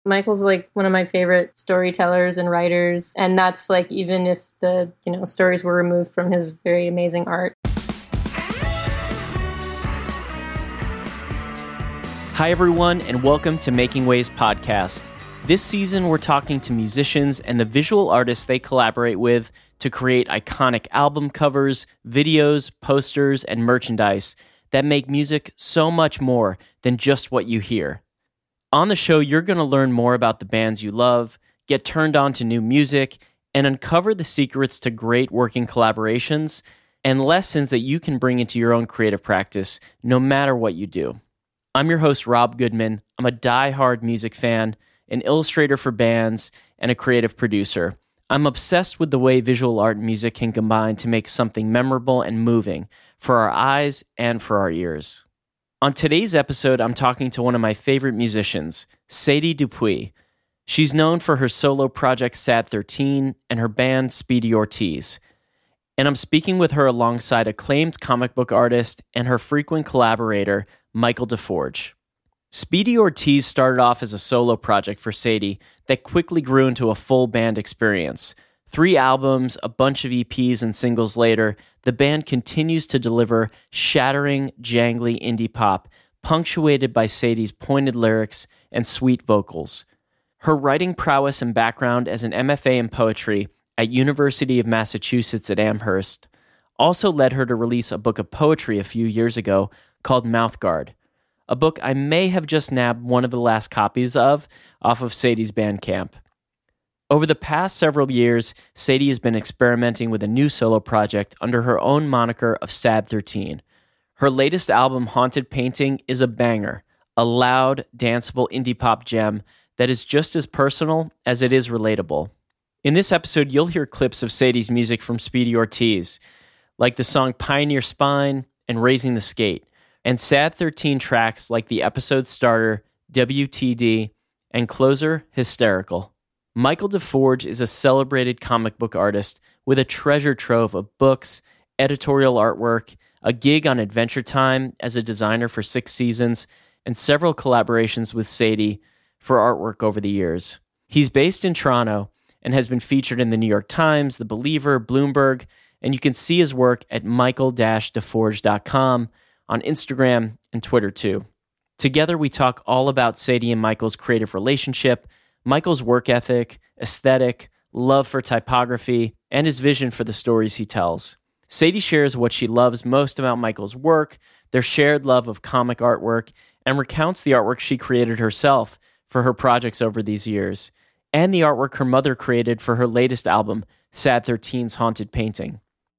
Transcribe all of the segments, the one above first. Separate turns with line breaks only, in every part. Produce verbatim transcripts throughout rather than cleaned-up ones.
Michael's like one of my favorite storytellers and writers. And that's like, even if the, you know, stories were removed from his very amazing art.
Hi, everyone, and welcome to Making Waves podcast. This season, we're talking to musicians and the visual artists they collaborate with to create iconic album covers, videos, posters, and merchandise that make music so much more than just what you hear. On the show, you're going to learn more about the bands you love, get turned on to new music, and uncover the secrets to great working collaborations and lessons that you can bring into your own creative practice, no matter what you do. I'm your host, Rob Goodman. I'm a die-hard music fan, an illustrator for bands, and a creative producer. I'm obsessed with the way visual art and music can combine to make something memorable and moving for our eyes and for our ears. On today's episode, I'm talking to one of my favorite musicians, Sadie Dupuis. She's known for her solo project Sad thirteen and her band Speedy Ortiz. And I'm speaking with her alongside acclaimed comic book artist and her frequent collaborator, Michael DeForge. Speedy Ortiz started off as a solo project for Sadie that quickly grew into a full band experience. Three albums, a bunch of E Ps and singles later, the band continues to deliver shattering, jangly indie pop, punctuated by Sadie's pointed lyrics and sweet vocals. Her writing prowess and background as an M F A in poetry at University of Massachusetts at Amherst also led her to release a book of poetry a few years ago called Mouthguard, a book I may have just nabbed one of the last copies of off of Sadie's Bandcamp. Over the past several years, Sadie has been experimenting with a new solo project under her own moniker of Sad thirteen. Her latest album, Haunted Painting, is a banger, a loud, danceable indie pop gem that is just as personal as it is relatable. In this episode, you'll hear clips of Sadie's music from Speedy Ortiz, like the song Pioneer Spine and Raising the Skate, and Sad thirteen tracks like the episode starter, W T D, and closer, Hysterical. Michael DeForge is a celebrated comic book artist with a treasure trove of books, editorial artwork, a gig on Adventure Time as a designer for six seasons, and several collaborations with Sadie for artwork over the years. He's based in Toronto and has been featured in the New York Times, The Believer, Bloomberg, and you can see his work at michael dash deforge dot com, on Instagram and Twitter too. Together we talk all about Sadie and Michael's creative relationship, Michael's work ethic, aesthetic, love for typography, and his vision for the stories he tells. Sadie shares what she loves most about Michael's work, their shared love of comic artwork, and recounts the artwork she created herself for her projects over these years, and the artwork her mother created for her latest album, Sad thirteen's Haunted Painting.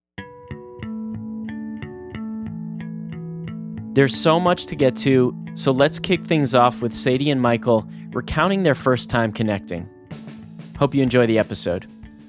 There's so much to get to, so let's kick things off with Sadie and Michael recounting their first time connecting. Hope you enjoy the episode.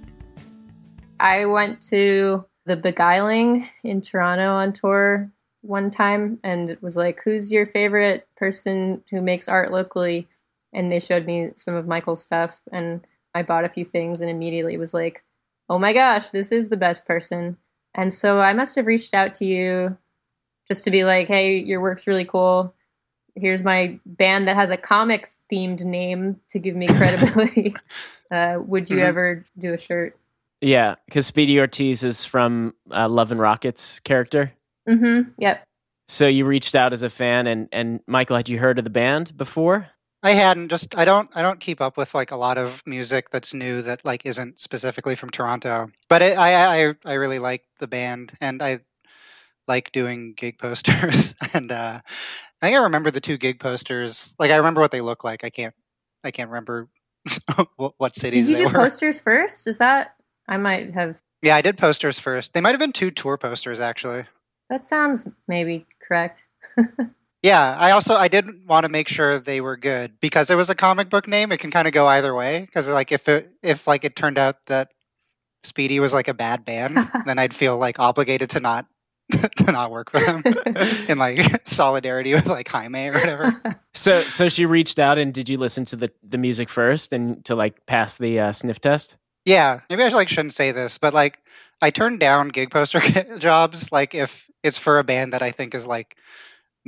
I went to the Beguiling in Toronto on tour one time, and it was like, who's your favorite person who makes art locally? And they showed me some of Michael's stuff, and I bought a few things and immediately was like, oh my gosh, this is the best person. And so I must have reached out to you just to be like, hey, your work's really cool. Here's my band that has a comics themed name to give me credibility. uh, would you mm-hmm. ever do a shirt?
Yeah, because Speedy Ortiz is from uh, Love and Rockets character.
Mm-hmm. Yep.
So you reached out as a fan, and and Michael, had you heard of the band before?
I hadn't. Just I don't I don't keep up with like a lot of music that's new that like isn't specifically from Toronto. But it, I I I really like the band, and I like doing gig posters. and uh, I think I remember the two gig posters. Like I remember what they look like. I can't I can't remember what, what cities
they were. Did you
do
were. posters first? Is that I might have?
Yeah, I did posters first. They might have been two tour posters actually.
That sounds maybe correct.
Yeah, I also I did want to make sure they were good because it was a comic book name. It can kind of go either way. Because like if it if like it turned out that Speedy was like a bad band, then I'd feel like obligated to not to not work with them in like solidarity with like Jaime or whatever.
So so she reached out, and did you listen to the, the music first and to like pass the uh, sniff test?
Yeah, maybe I like shouldn't say this, but like I turn down gig poster jobs like if it's for a band that I think is like not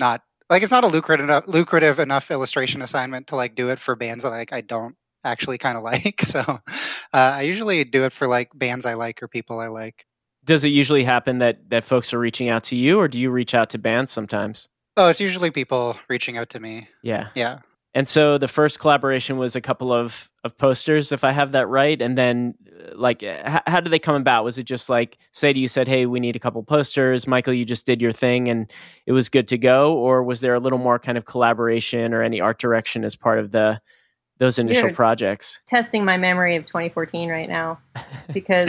like it's not a lucrative enough, lucrative enough illustration assignment to like do it for bands that like I don't actually kind of like. So uh, I usually do it for like bands I like or people I like.
Does it usually happen that that folks are reaching out to you, or do you reach out to bands sometimes?
Oh, it's usually people reaching out to me.
Yeah.
Yeah.
And so the first collaboration was a couple of, of posters, if I have that right. And then, uh, like, h- how did they come about? Was it just like, Sadie, you said, hey, we need a couple posters. Michael, you just did your thing and it was good to go? Or was there a little more kind of collaboration or any art direction as part of the those initial
You're
projects?
Testing my memory of twenty fourteen right now, because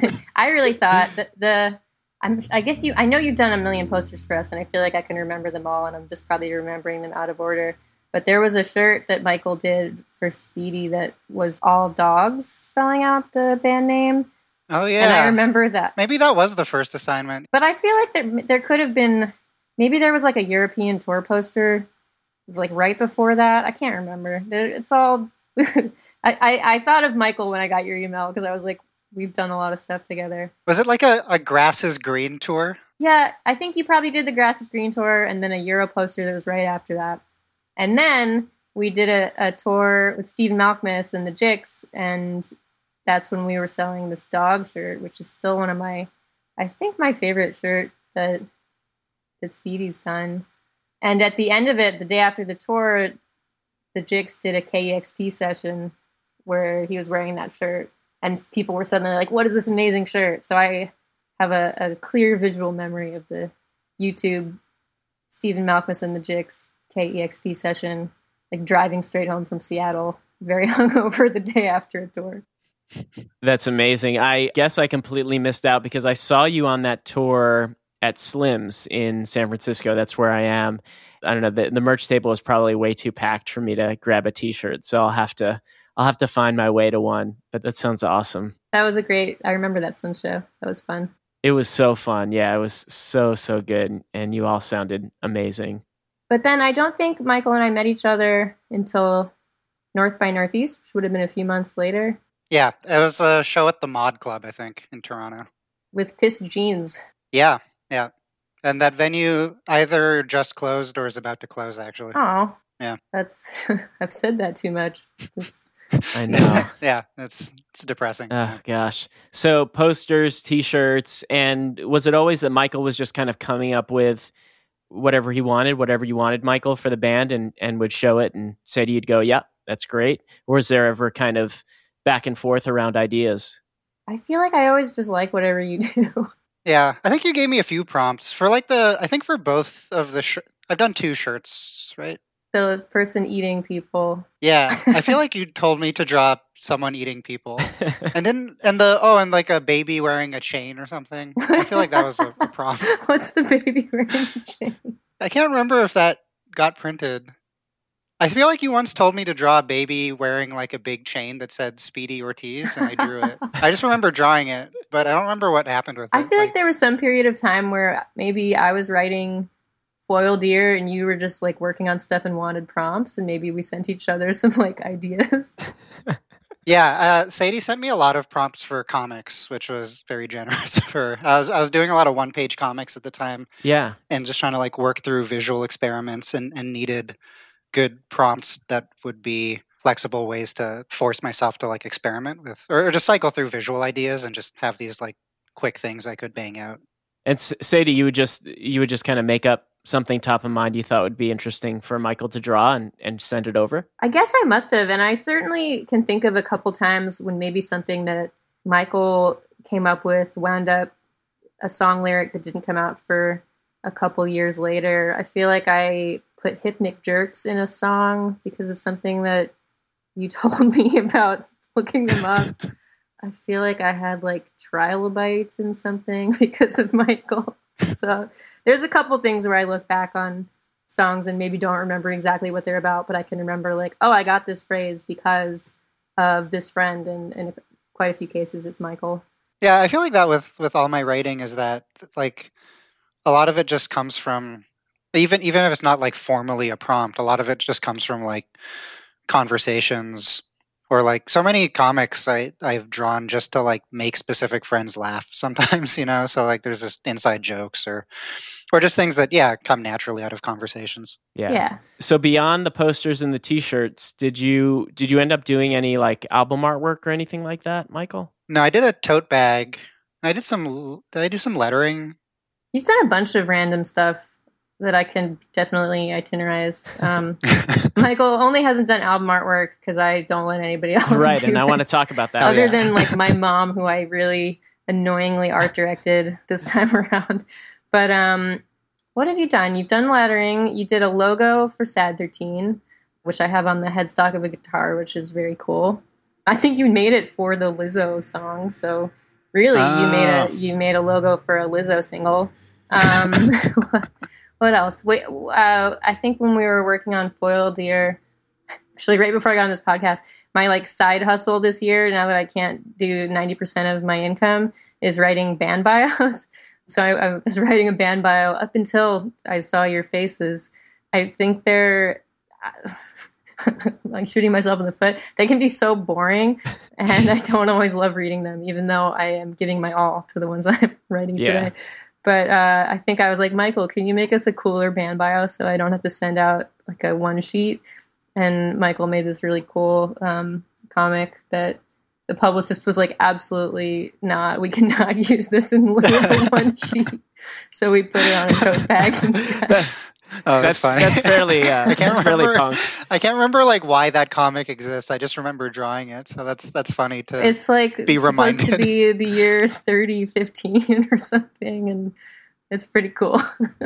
I really thought that the, I'm, I guess you, I know you've done a million posters for us, and I feel like I can remember them all, and I'm just probably remembering them out of order. But there was a shirt that Michael did for Speedy that was all dogs spelling out the band name.
Oh yeah.
And I remember that.
Maybe that was the first assignment.
But I feel like there there could have been, maybe there was like a European tour poster like right before that. I can't remember. There, it's all, I, I, I thought of Michael when I got your email because I was like, we've done a lot of stuff together.
Was it like a, a Grass is Green tour?
Yeah, I think you probably did the Grass is Green tour and then a Euro poster that was right after that. And then we did a, a tour with Stephen Malkmus and the Jicks, and that's when we were selling this dog shirt, which is still one of my, I think my favorite shirt that that Speedy's done. And at the end of it, the day after the tour, the Jicks did a K E X P session where he was wearing that shirt, and people were suddenly like, "What is this amazing shirt?" So I have a, a clear visual memory of the YouTube Stephen Malkmus and the Jicks K E X P session, like driving straight home from Seattle, very hungover the day after a tour.
That's amazing. I guess I completely missed out because I saw you on that tour at Slim's in San Francisco. That's where I am. I don't know. The, the merch table is probably way too packed for me to grab a t-shirt. So I'll have to, I'll have to find my way to one, but that sounds awesome.
That was a great, I remember that Slim show. That was fun.
It was so fun. Yeah, it was so, so good. And you all sounded amazing.
But then I don't think Michael and I met each other until North by Northeast, which would have been a few months later.
Yeah, it was a show at the Mod Club, I think, in Toronto.
With Piss Jeans.
Yeah, yeah. And that venue either just closed or is about to close, actually.
Oh.
Yeah.
That's, I've said that too much. It's,
I know.
Yeah, it's it's depressing.
Oh, gosh. So posters, t-shirts, and was it always that Michael was just kind of coming up with whatever he wanted, whatever you wanted, Michael, for the band, and, and would show it and say to you, you'd go, yeah, that's great? Or was there ever kind of back and forth around ideas?
I feel like I always just like whatever you do.
Yeah, I think you gave me a few prompts for like the, I think for both of the, sh- I've done two shirts, right?
The person eating people.
Yeah, I feel like you told me to draw someone eating people, and then and the oh, and like a baby wearing a chain or something. I feel like that was a, a prompt.
What's the baby wearing a chain?
I can't remember if that got printed. I feel like you once told me to draw a baby wearing like a big chain that said Speedy Ortiz, and I drew it. I just remember drawing it, but I don't remember what happened with it.
I feel like there was some period of time where maybe I was writing Foil Deer and you were just like working on stuff and wanted prompts, and maybe we sent each other some like ideas.
Yeah, uh, Sadie sent me a lot of prompts for comics, which was very generous of her. I was I was doing a lot of one page comics at the time.
Yeah,
and just trying to like work through visual experiments and, and needed good prompts that would be flexible ways to force myself to like experiment with, or, or just cycle through visual ideas and just have these like quick things I could bang out.
And Sadie, you would just you would just kind of make up something top of mind you thought would be interesting for Michael to draw and, and send it over?
I guess I must have. And I certainly can think of a couple times when maybe something that Michael came up with wound up a song lyric that didn't come out for a couple years later. I feel like I put Hypnic Jerks in a song because of something that you told me about looking them up. I feel like I had like trilobites in something because of Michael. So there's a couple things where I look back on songs and maybe don't remember exactly what they're about, but I can remember like, oh, I got this phrase because of this friend, and in quite a few cases it's Michael.
Yeah, I feel like that with, with all my writing is that like a lot of it just comes from, even even if it's not like formally a prompt, a lot of it just comes from like conversations Or like so many comics I, I've drawn just to like make specific friends laugh sometimes, you know? So like there's just inside jokes or or just things that, yeah, come naturally out of conversations.
Yeah.
Yeah.
So beyond the posters and the t-shirts, did you did you end up doing any like album artwork or anything like that, Michael?
No, I did a tote bag. I did some did I do some lettering?
You've done a bunch of random stuff that I can definitely itinerize. Um, Michael only hasn't done album artwork because I don't let anybody else
Right,
do
and
it.
I want to talk about that.
Other
Oh, yeah.
than like my mom, who I really annoyingly art directed this time around. But um, what have you done? You've done lettering. You did a logo for Sad thirteen, which I have on the headstock of a guitar, which is very cool. I think you made it for the Lizzo song, so really you made a you made a logo for a Lizzo single. Um, what else? Wait, uh, I think when we were working on Foiled Year, actually right before I got on this podcast, my like side hustle this year, now that I can't do ninety percent of my income, is writing band bios. So I, I was writing a band bio up until I saw your faces. I think they're like shooting myself in the foot. They can be so boring, and I don't always love reading them, even though I am giving my all to the ones I'm writing
Yeah.
today. But uh, I think I was like, Michael, can you make us a cooler band bio so I don't have to send out like a one sheet? And Michael made this really cool um, comic that the publicist was like, absolutely not. We cannot use this in lieu of a one sheet. So we put it on a tote bag instead.
Oh,
that's
that's, funny.
that's fairly uh,
I can't
that's fairly
remember.
punk.
I can't remember like why that comic exists. I just remember drawing it, so that's that's funny to.
It's like
be
supposed to
reminded.
be the year thirty fifteen or something, and it's pretty cool.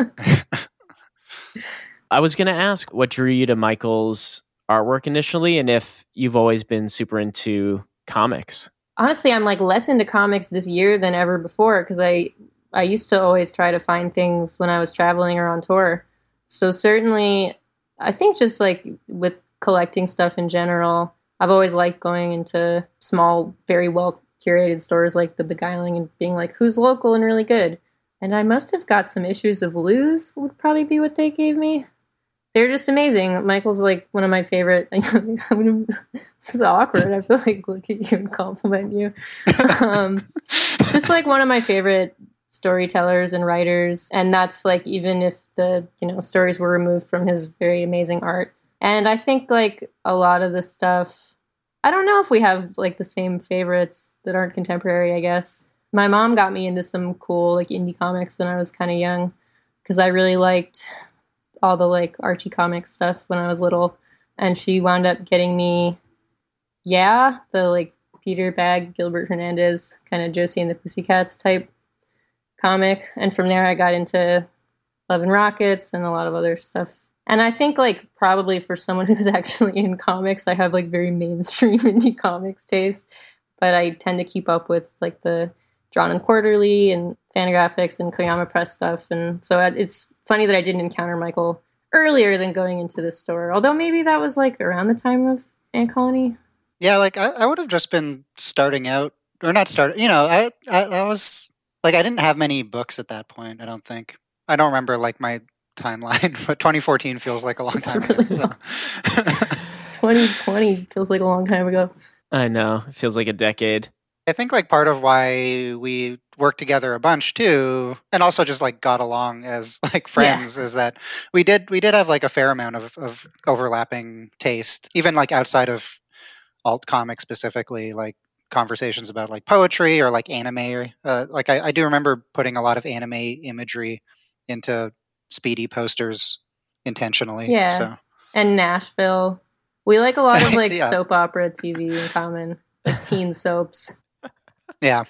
I was going to ask what drew you to Michael's artwork initially, and if you've always been super into comics.
Honestly, I'm like less into comics this year than ever before because I I used to always try to find things when I was traveling or on tour. So certainly, I think just like with collecting stuff in general, I've always liked going into small, very well curated stores like The Beguiling and being like, who's local and really good? And I must have got some issues of Lose would probably be what they gave me. They're just amazing. Michael's like one of my favorite. This is awkward. I have to like look at you and compliment you. Um, just like one of my favorite storytellers and writers. And that's like even if the, you know, stories were removed from his very amazing art. And I think like a lot of the stuff, I don't know if we have like the same favorites that aren't contemporary, I guess. My mom got me into some cool like indie comics when I was kind of young because I really liked all the like Archie comics stuff when I was little. And she wound up getting me, yeah, the like Peter Bagge, Gilbert Hernandez, kind of Josie and the Pussycats type comic. And from there I got into Love and Rockets and a lot of other stuff. And I think like probably for someone who's actually in comics, I have like very mainstream indie comics taste, but I tend to keep up with like the Drawn and Quarterly and Fantagraphics and Koyama Press stuff. And so it's funny that I didn't encounter Michael earlier than going into the store, although maybe that was like around the time of Ant Colony.
Yeah, like I, I would have just been starting out, or not start. You know, I, I I was like I didn't have many books at that point. I don't think. I don't remember like my timeline, but twenty fourteen feels like a long
It's
time
really
ago.
long.
So.
twenty twenty feels like a long time ago.
I know. It feels like a decade.
I think like part of why we worked together a bunch too, and also just like got along as like friends, is that we did we did have like a fair amount of, of overlapping taste, even like outside of alt comics specifically, like conversations about like poetry or like anime. Uh, like I, I do remember putting a lot of anime imagery into Speedy posters intentionally.
Yeah.
So.
And Nashville. We like a lot of like
Yeah.
soap opera T V in common, like teen soaps.
Yeah.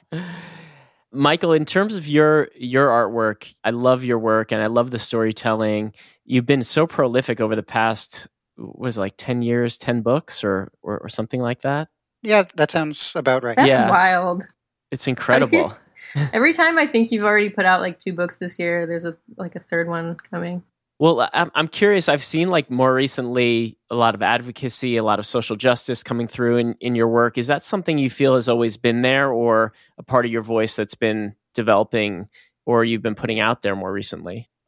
Michael, in terms of your your artwork, I love your work and I love the storytelling. You've been so prolific over the past, was it like ten years, ten books or, or or something like that?
Yeah, that sounds about right.
That's
Yeah.
wild.
It's incredible.
Every time I think you've already put out like two books this year, there's a like a third one coming.
Well, I'm I'm curious. I've seen like more recently a lot of advocacy, a lot of social justice coming through in, in your work. Is that something you feel has always been there, or a part of your voice that's been developing, or you've been putting out there more recently?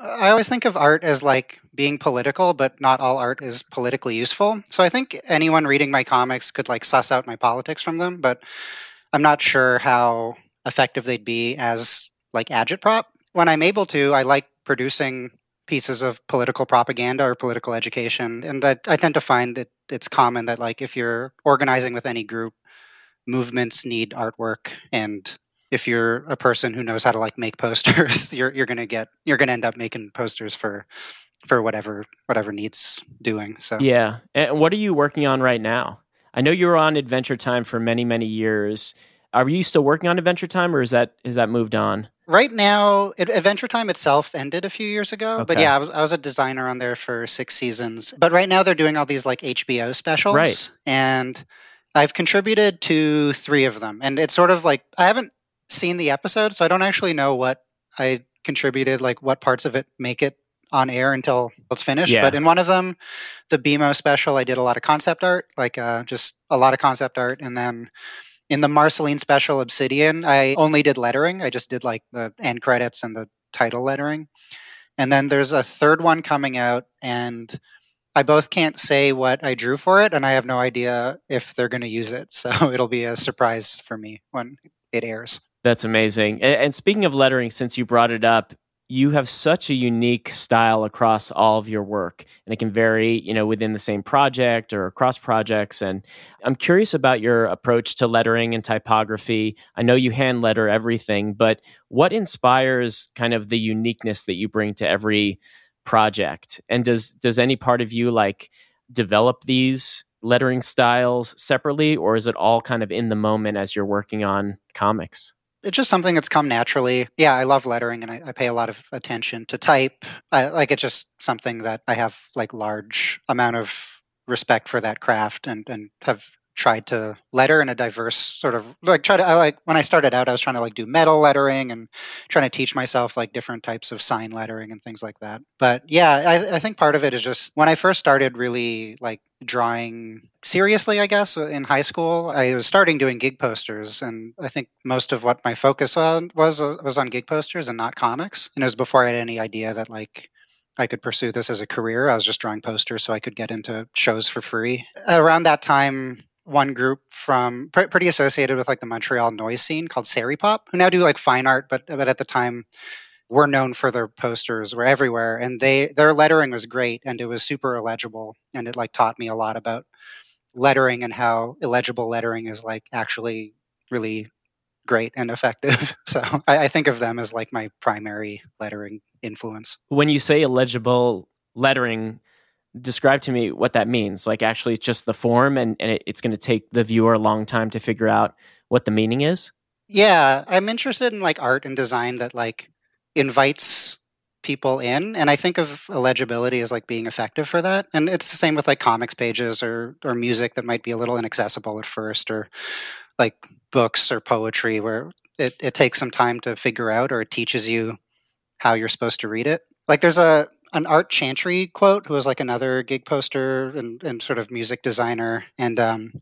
I always think of art as like being political, but not all art is politically useful. So I think anyone reading my comics could like suss out my politics from them, but I'm not sure how effective they'd be as like agitprop. When I'm able to, I like producing pieces of political propaganda or political education. And I, I tend to find it it's common that like if you're organizing with any group, movements need artwork, and if you're a person who knows how to like make posters, you're you're gonna get you're gonna end up making posters for for whatever whatever needs doing. So
Yeah. And what are you working on right now? I know you were on Adventure Time for many, many years. Are you still working on Adventure Time, or is that is that moved on?
right now, it, Adventure Time itself ended a few years ago, but
Okay.
yeah, I was I was a designer on there for six seasons. But right now, they're doing all these like H B O specials,
Right.
and I've contributed to three of them. And it's sort of like I haven't seen the episode, so I don't actually know what I contributed, like what parts of it make it on air until it's finished.
Yeah.
But in one of them, the B M O special, I did a lot of concept art, like uh, just a lot of concept art, and then in the Marceline special Obsidian, I only did lettering. I just did like the end credits and the title lettering. And then there's a third one coming out, and I both can't say what I drew for it, and I have no idea if they're going to use it. So it'll be a surprise for me when it airs.
That's amazing. And, and speaking of lettering, since you brought it up, you have such a unique style across all of your work, and it can vary, you know, within the same project or across projects. And I'm curious about your approach to lettering and typography. I know you hand letter everything, but what inspires kind of the uniqueness that you bring to every project? And does does any part of you like develop these lettering styles separately, or is it all kind of in the moment as you're working on comics?
It's just something that's come naturally. Yeah, I love lettering, and I, I pay a lot of attention to type. I, like it's just something that I have like large amount of respect for that craft, and and have tried to letter in a diverse sort of like try to I like when I started out I was trying to like do metal lettering and trying to teach myself like different types of sign lettering and things like that. But yeah, I, I think part of it is just when I first started really like drawing seriously, I guess, in high school, I was starting doing gig posters, and I think most of what my focus on was uh, was on gig posters and not comics. And it was before I had any idea that like I could pursue this as a career. I was just drawing posters so I could get into shows for free. Around that time, one group from pr- pretty associated with like the Montreal noise scene called Sari Pop, who now do like fine art, but but at the time were known for their posters, were everywhere, and they their lettering was great, and it was super illegible, and it like taught me a lot about lettering and how illegible lettering is like actually really great and effective. So I, I think of them as like my primary lettering influence.
When you say illegible lettering, describe to me what that means. Like actually it's just the form, and, and it, it's going to take the viewer a long time to figure out what the meaning is?
Yeah, I'm interested in like art and design that like invites people in, and I think of illegibility as like being effective for that. And it's the same with like comics pages or or music that might be a little inaccessible at first, or like books or poetry where it, it takes some time to figure out, or it teaches you how you're supposed to read it. Like there's a an Art Chantry quote, who was like another gig poster and, and sort of music designer. And um,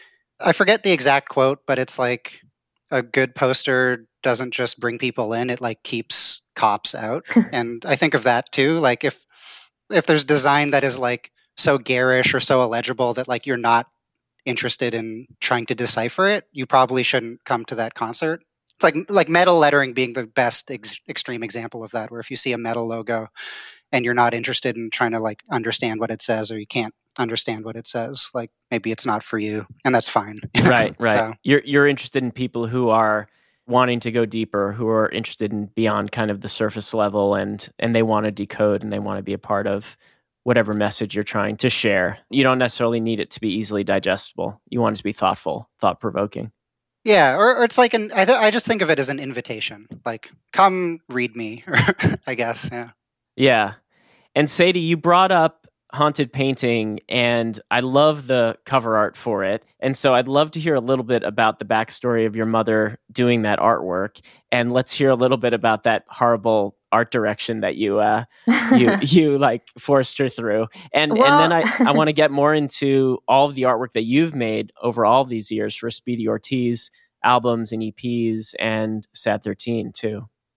I forget the exact quote, but it's like a good poster doesn't just bring people in, it like keeps cops out. And I think of that too. Like if if there's design that is like so garish or so illegible that like you're not interested in trying to decipher it, you probably shouldn't come to that concert. It's like like metal lettering being the best ex- extreme example of that, where if you see a metal logo and you're not interested in trying to like understand what it says, or you can't understand what it says, like maybe it's not for you, and that's fine.
Right, right.
So,
You're you're interested in people who are wanting to go deeper, who are interested in beyond kind of the surface level, and and they want to decode and they want to be a part of whatever message you're trying to share. You don't necessarily need it to be easily digestible. You want it to be thoughtful, thought-provoking.
yeah, or, or it's like an I, th- I just think of it as an invitation, like come read me, I guess. Yeah.
Yeah. And Sadie, you brought up Haunted Painting, and I love the cover art for it. And so I'd love to hear a little bit about the backstory of your mother doing that artwork. And let's hear a little bit about that horrible art direction that you uh, you you like forced her through. And
Well-
and then I, I want to get more into all of the artwork that you've made over all of these years for Speedy Ortiz albums and E Ps and Sad thirteen too.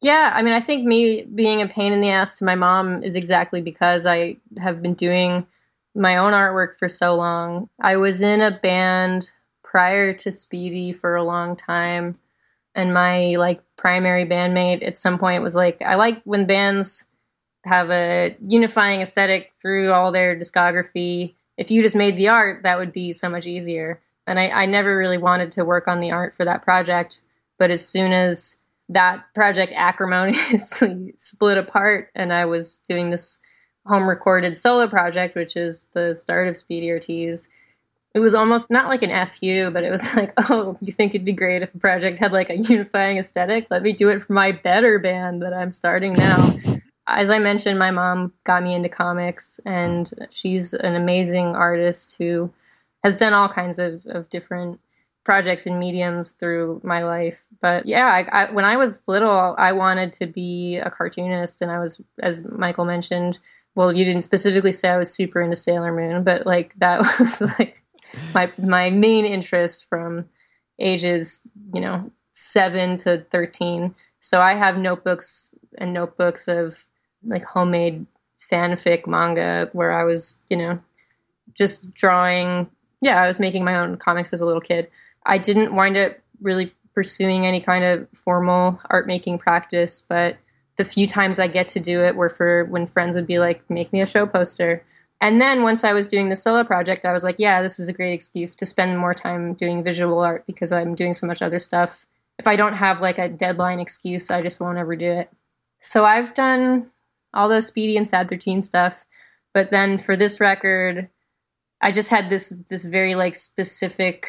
Yeah, I mean, I think me being a pain in the ass to my mom is exactly because I have been doing my own artwork for so long. I was in a band prior to Speedy for a long time, and my like primary bandmate at some point was like, I like when bands have a unifying aesthetic through all their discography. If you just made the art, that would be so much easier. And I, I never really wanted to work on the art for that project, but as soon as that project acrimoniously split apart and I was doing this home recorded solo project, which is the start of Speedy Ortiz, it was almost not like an F U, but it was like, oh, you think it'd be great if a project had like a unifying aesthetic? Let me do it for my better band that I'm starting now. As I mentioned, my mom got me into comics, and she's an amazing artist who has done all kinds of, of different projects and mediums through my life. But yeah, I, I, when I was little, I wanted to be a cartoonist, and I was, as Michael mentioned, well, you didn't specifically say I was super into Sailor Moon, but like that was like my my main interest from ages, you know, seven to thirteen. So I have notebooks and notebooks of like homemade fanfic manga where I was, you know, just drawing. Yeah, I was making my own comics as a little kid. I didn't wind up really pursuing any kind of formal art making practice, but the few times I get to do it were for when friends would be like, make me a show poster. And then once I was doing the solo project, I was like, yeah, this is a great excuse to spend more time doing visual art because I'm doing so much other stuff. If I don't have like a deadline excuse, I just won't ever do it. So I've done all the Speedy and Sad thirteen stuff. But then for this record, I just had this this very like specific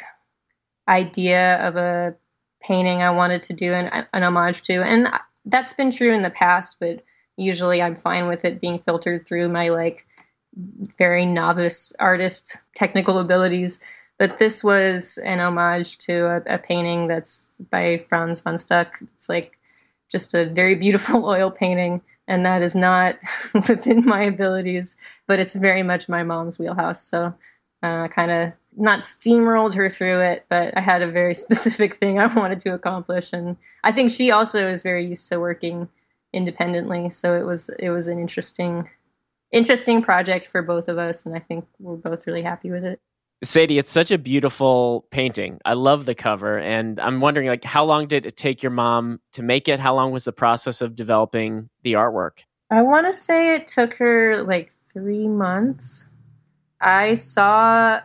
idea of a painting I wanted to do an, an homage to. And that's been true in the past, but usually I'm fine with it being filtered through my like very novice artist technical abilities. But this was an homage to a, a painting that's by Frans van Stuck. It's like just a very beautiful oil painting, and that is not within my abilities, but it's very much my mom's wheelhouse. So I uh, kind of not steamrolled her through it, but I had a very specific thing I wanted to accomplish. And I think she also is very used to working independently. So it was it was an interesting, interesting project for both of us. And I think we're both really happy with it.
Sadie, it's such a beautiful painting. I love the cover. And I'm wondering, like, how long did it take your mom to make it? How long was the process of developing the artwork?
I want to say it took her like three months. I saw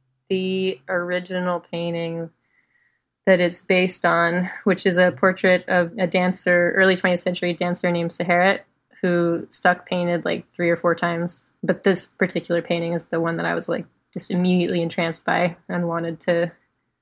the original painting that it's based on, which is a portrait of a dancer, early twentieth century dancer named Saharet, who Stuck painted like three or four times. But this particular painting is the one that I was like just immediately entranced by and wanted to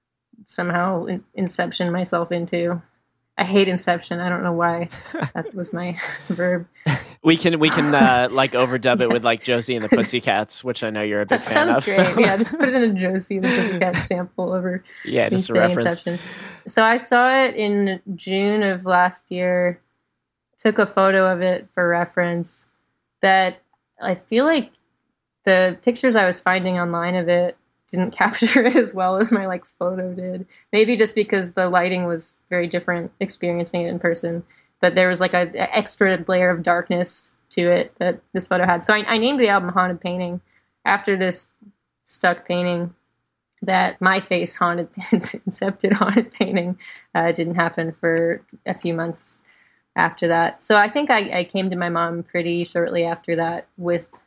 somehow in- inception myself into. I hate Inception. I don't know why. That was my verb.
We can we can uh, like overdub it with like Josie and the Pussycats, which I know you're a big
that
fan
sounds
of.
Great.
So.
Yeah, just put it in a Josie and the Pussycats sample over.
Yeah, just a reference.
Inception. So I saw it in June of last year. Took a photo of it for reference. That I feel like the pictures I was finding online of it didn't capture it as well as my like photo did. Maybe just because the lighting was very different experiencing it in person. But there was like a, a extra layer of darkness to it that this photo had. So I, I named the album Haunted Painting after this Stuck painting that my face haunted, incepted haunted painting. Uh, it didn't happen for a few months after that. So I think I, I came to my mom pretty shortly after that with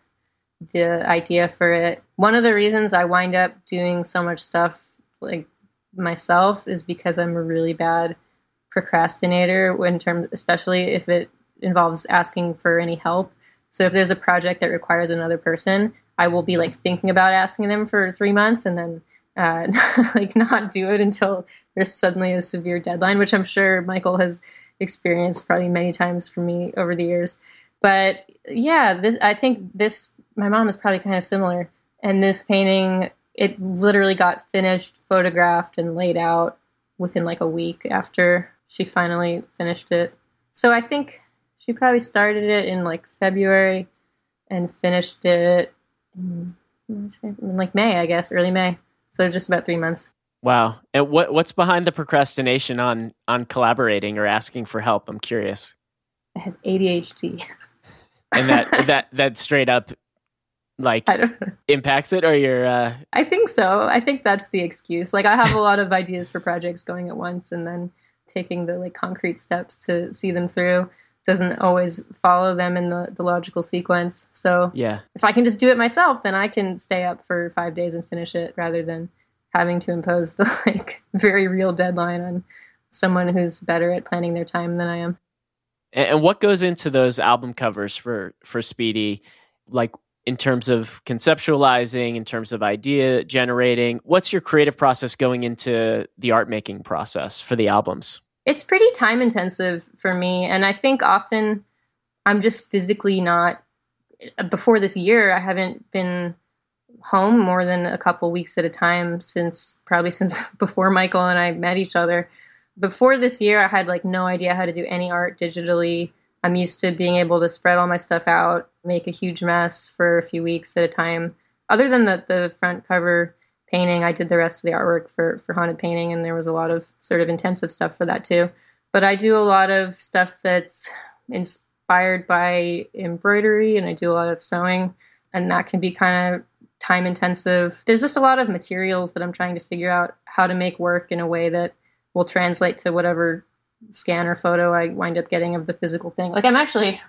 the idea for it. One of the reasons I wind up doing so much stuff like myself is because I'm a really bad procrastinator in terms, especially if it involves asking for any help. So if there's a project that requires another person, I will be like thinking about asking them for three months and then uh, like not do it until there's suddenly a severe deadline, which I'm sure Michael has experienced probably many times for me over the years. But yeah, this, I think this, my mom is probably kind of similar. And this painting, it literally got finished, photographed, and laid out within like a week after she finally finished it. So I think she probably started it in like February and finished it in, in like May, I guess, early May. So just about three months.
Wow. And what what's behind the procrastination on on collaborating or asking for help? I'm curious.
I had A D H D.
And that that that straight up like
I don't know.
impacts it, or you're uh
I think so. I think that's the excuse. Like I have a lot of ideas for projects going at once, and then taking the like concrete steps to see them through doesn't always follow them in the, the logical sequence. So
yeah.
if I can just do it myself, then I can stay up for five days and finish it rather than having to impose the like very real deadline on someone who's better at planning their time than I am.
And what goes into those album covers for for Speedy, like in terms of conceptualizing, in terms of idea generating? What's your creative process going into the art making process for the albums?
It's pretty time intensive for me. And I think often I'm just physically not, before this year, I haven't been home more than a couple weeks at a time since, probably since before Michael and I met each other. Before this year, I had like no idea how to do any art digitally. I'm used to being able to spread all my stuff out, make a huge mess for a few weeks at a time. Other than the, the front cover painting, I did the rest of the artwork for, for Haunted Painting, and there was a lot of sort of intensive stuff for that too. But I do a lot of stuff that's inspired by embroidery, and I do a lot of sewing, and that can be kind of time intensive. There's just a lot of materials that I'm trying to figure out how to make work in a way that will translate to whatever scan or photo I wind up getting of the physical thing. Like I'm actually,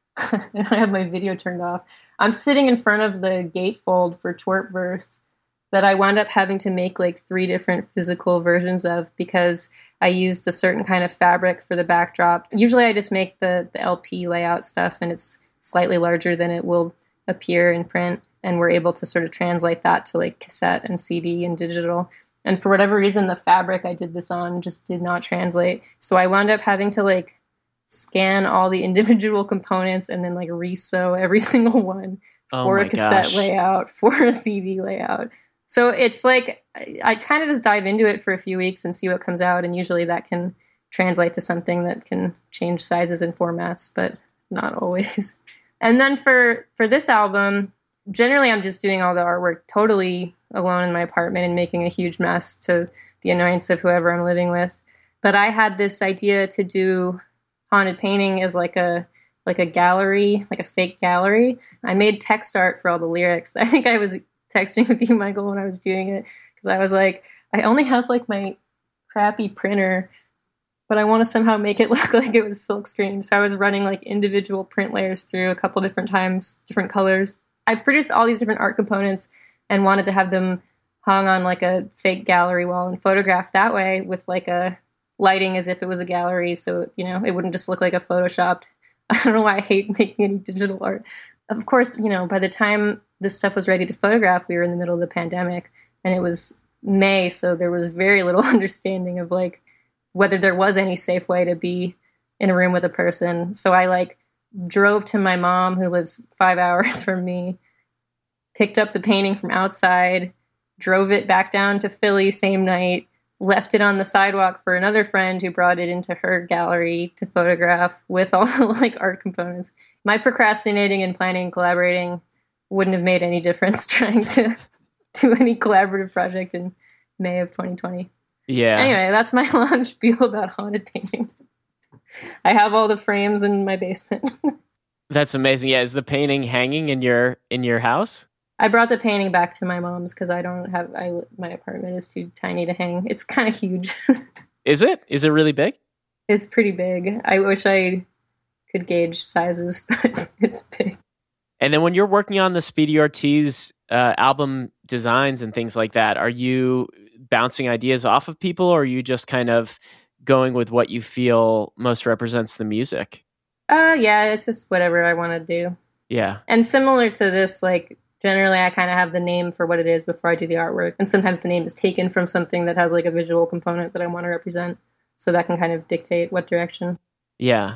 I have my video turned off. I'm sitting in front of the gatefold for Twerpverse that I wound up having to make like three different physical versions of because I used a certain kind of fabric for the backdrop. Usually I just make the, the L P layout stuff and it's slightly larger than it will appear in print. And we're able to sort of translate that to like cassette and C D and digital. And for whatever reason, the fabric I did this on just did not translate. So I wound up having to like scan all the individual components and then like re-sew every single one
oh
for a cassette
gosh.
layout, for a C D layout. So it's like, I, I kind of just dive into it for a few weeks and see what comes out. And usually that can translate to something that can change sizes and formats, but not always. And then for, for this album, generally I'm just doing all the artwork totally alone in my apartment and making a huge mess to the annoyance of whoever I'm living with. But I had this idea to do Haunted Painting as like a like a gallery, like a fake gallery. I made text art for all the lyrics. I think I was texting with you, Michael, when I was doing it, because I was like, I only have like my crappy printer, but I want to somehow make it look like it was silkscreen. So I was running like individual print layers through a couple different times, different colors. I produced all these different art components and wanted to have them hung on like a fake gallery wall and photographed that way with like a lighting as if it was a gallery. So, you know, it wouldn't just look like a photoshopped. I don't know why I hate making any digital art. Of course, you know, by the time this stuff was ready to photograph, we were in the middle of the pandemic and it was May. So there was very little understanding of like whether there was any safe way to be in a room with a person. So I like drove to my mom, who lives five hours from me, picked up the painting from outside, drove it back down to Philly same night, left it on the sidewalk for another friend who brought it into her gallery to photograph with all the like art components. My procrastinating and planning and collaborating wouldn't have made any difference trying to do any collaborative project in May of twenty twenty.
Yeah.
Anyway, that's my long spiel about Haunted Painting. I have all the frames in my basement.
That's amazing. Yeah, is the painting hanging in your in your house?
I brought the painting back to my mom's because I don't have I my apartment is too tiny to hang. It's kind of huge.
Is it? Is it really big?
It's pretty big. I wish I could gauge sizes, but it's big.
And then when you're working on the Speedy Ortiz uh, album designs and things like that, are you bouncing ideas off of people, or are you just kind of going with what you feel most represents the music?
Uh, yeah, it's just whatever I want to do.
Yeah.
And similar to this, like, generally I kind of have the name for what it is before I do the artwork. And sometimes the name is taken from something that has, like, a visual component that I want to represent. So that can kind of dictate what direction.
Yeah.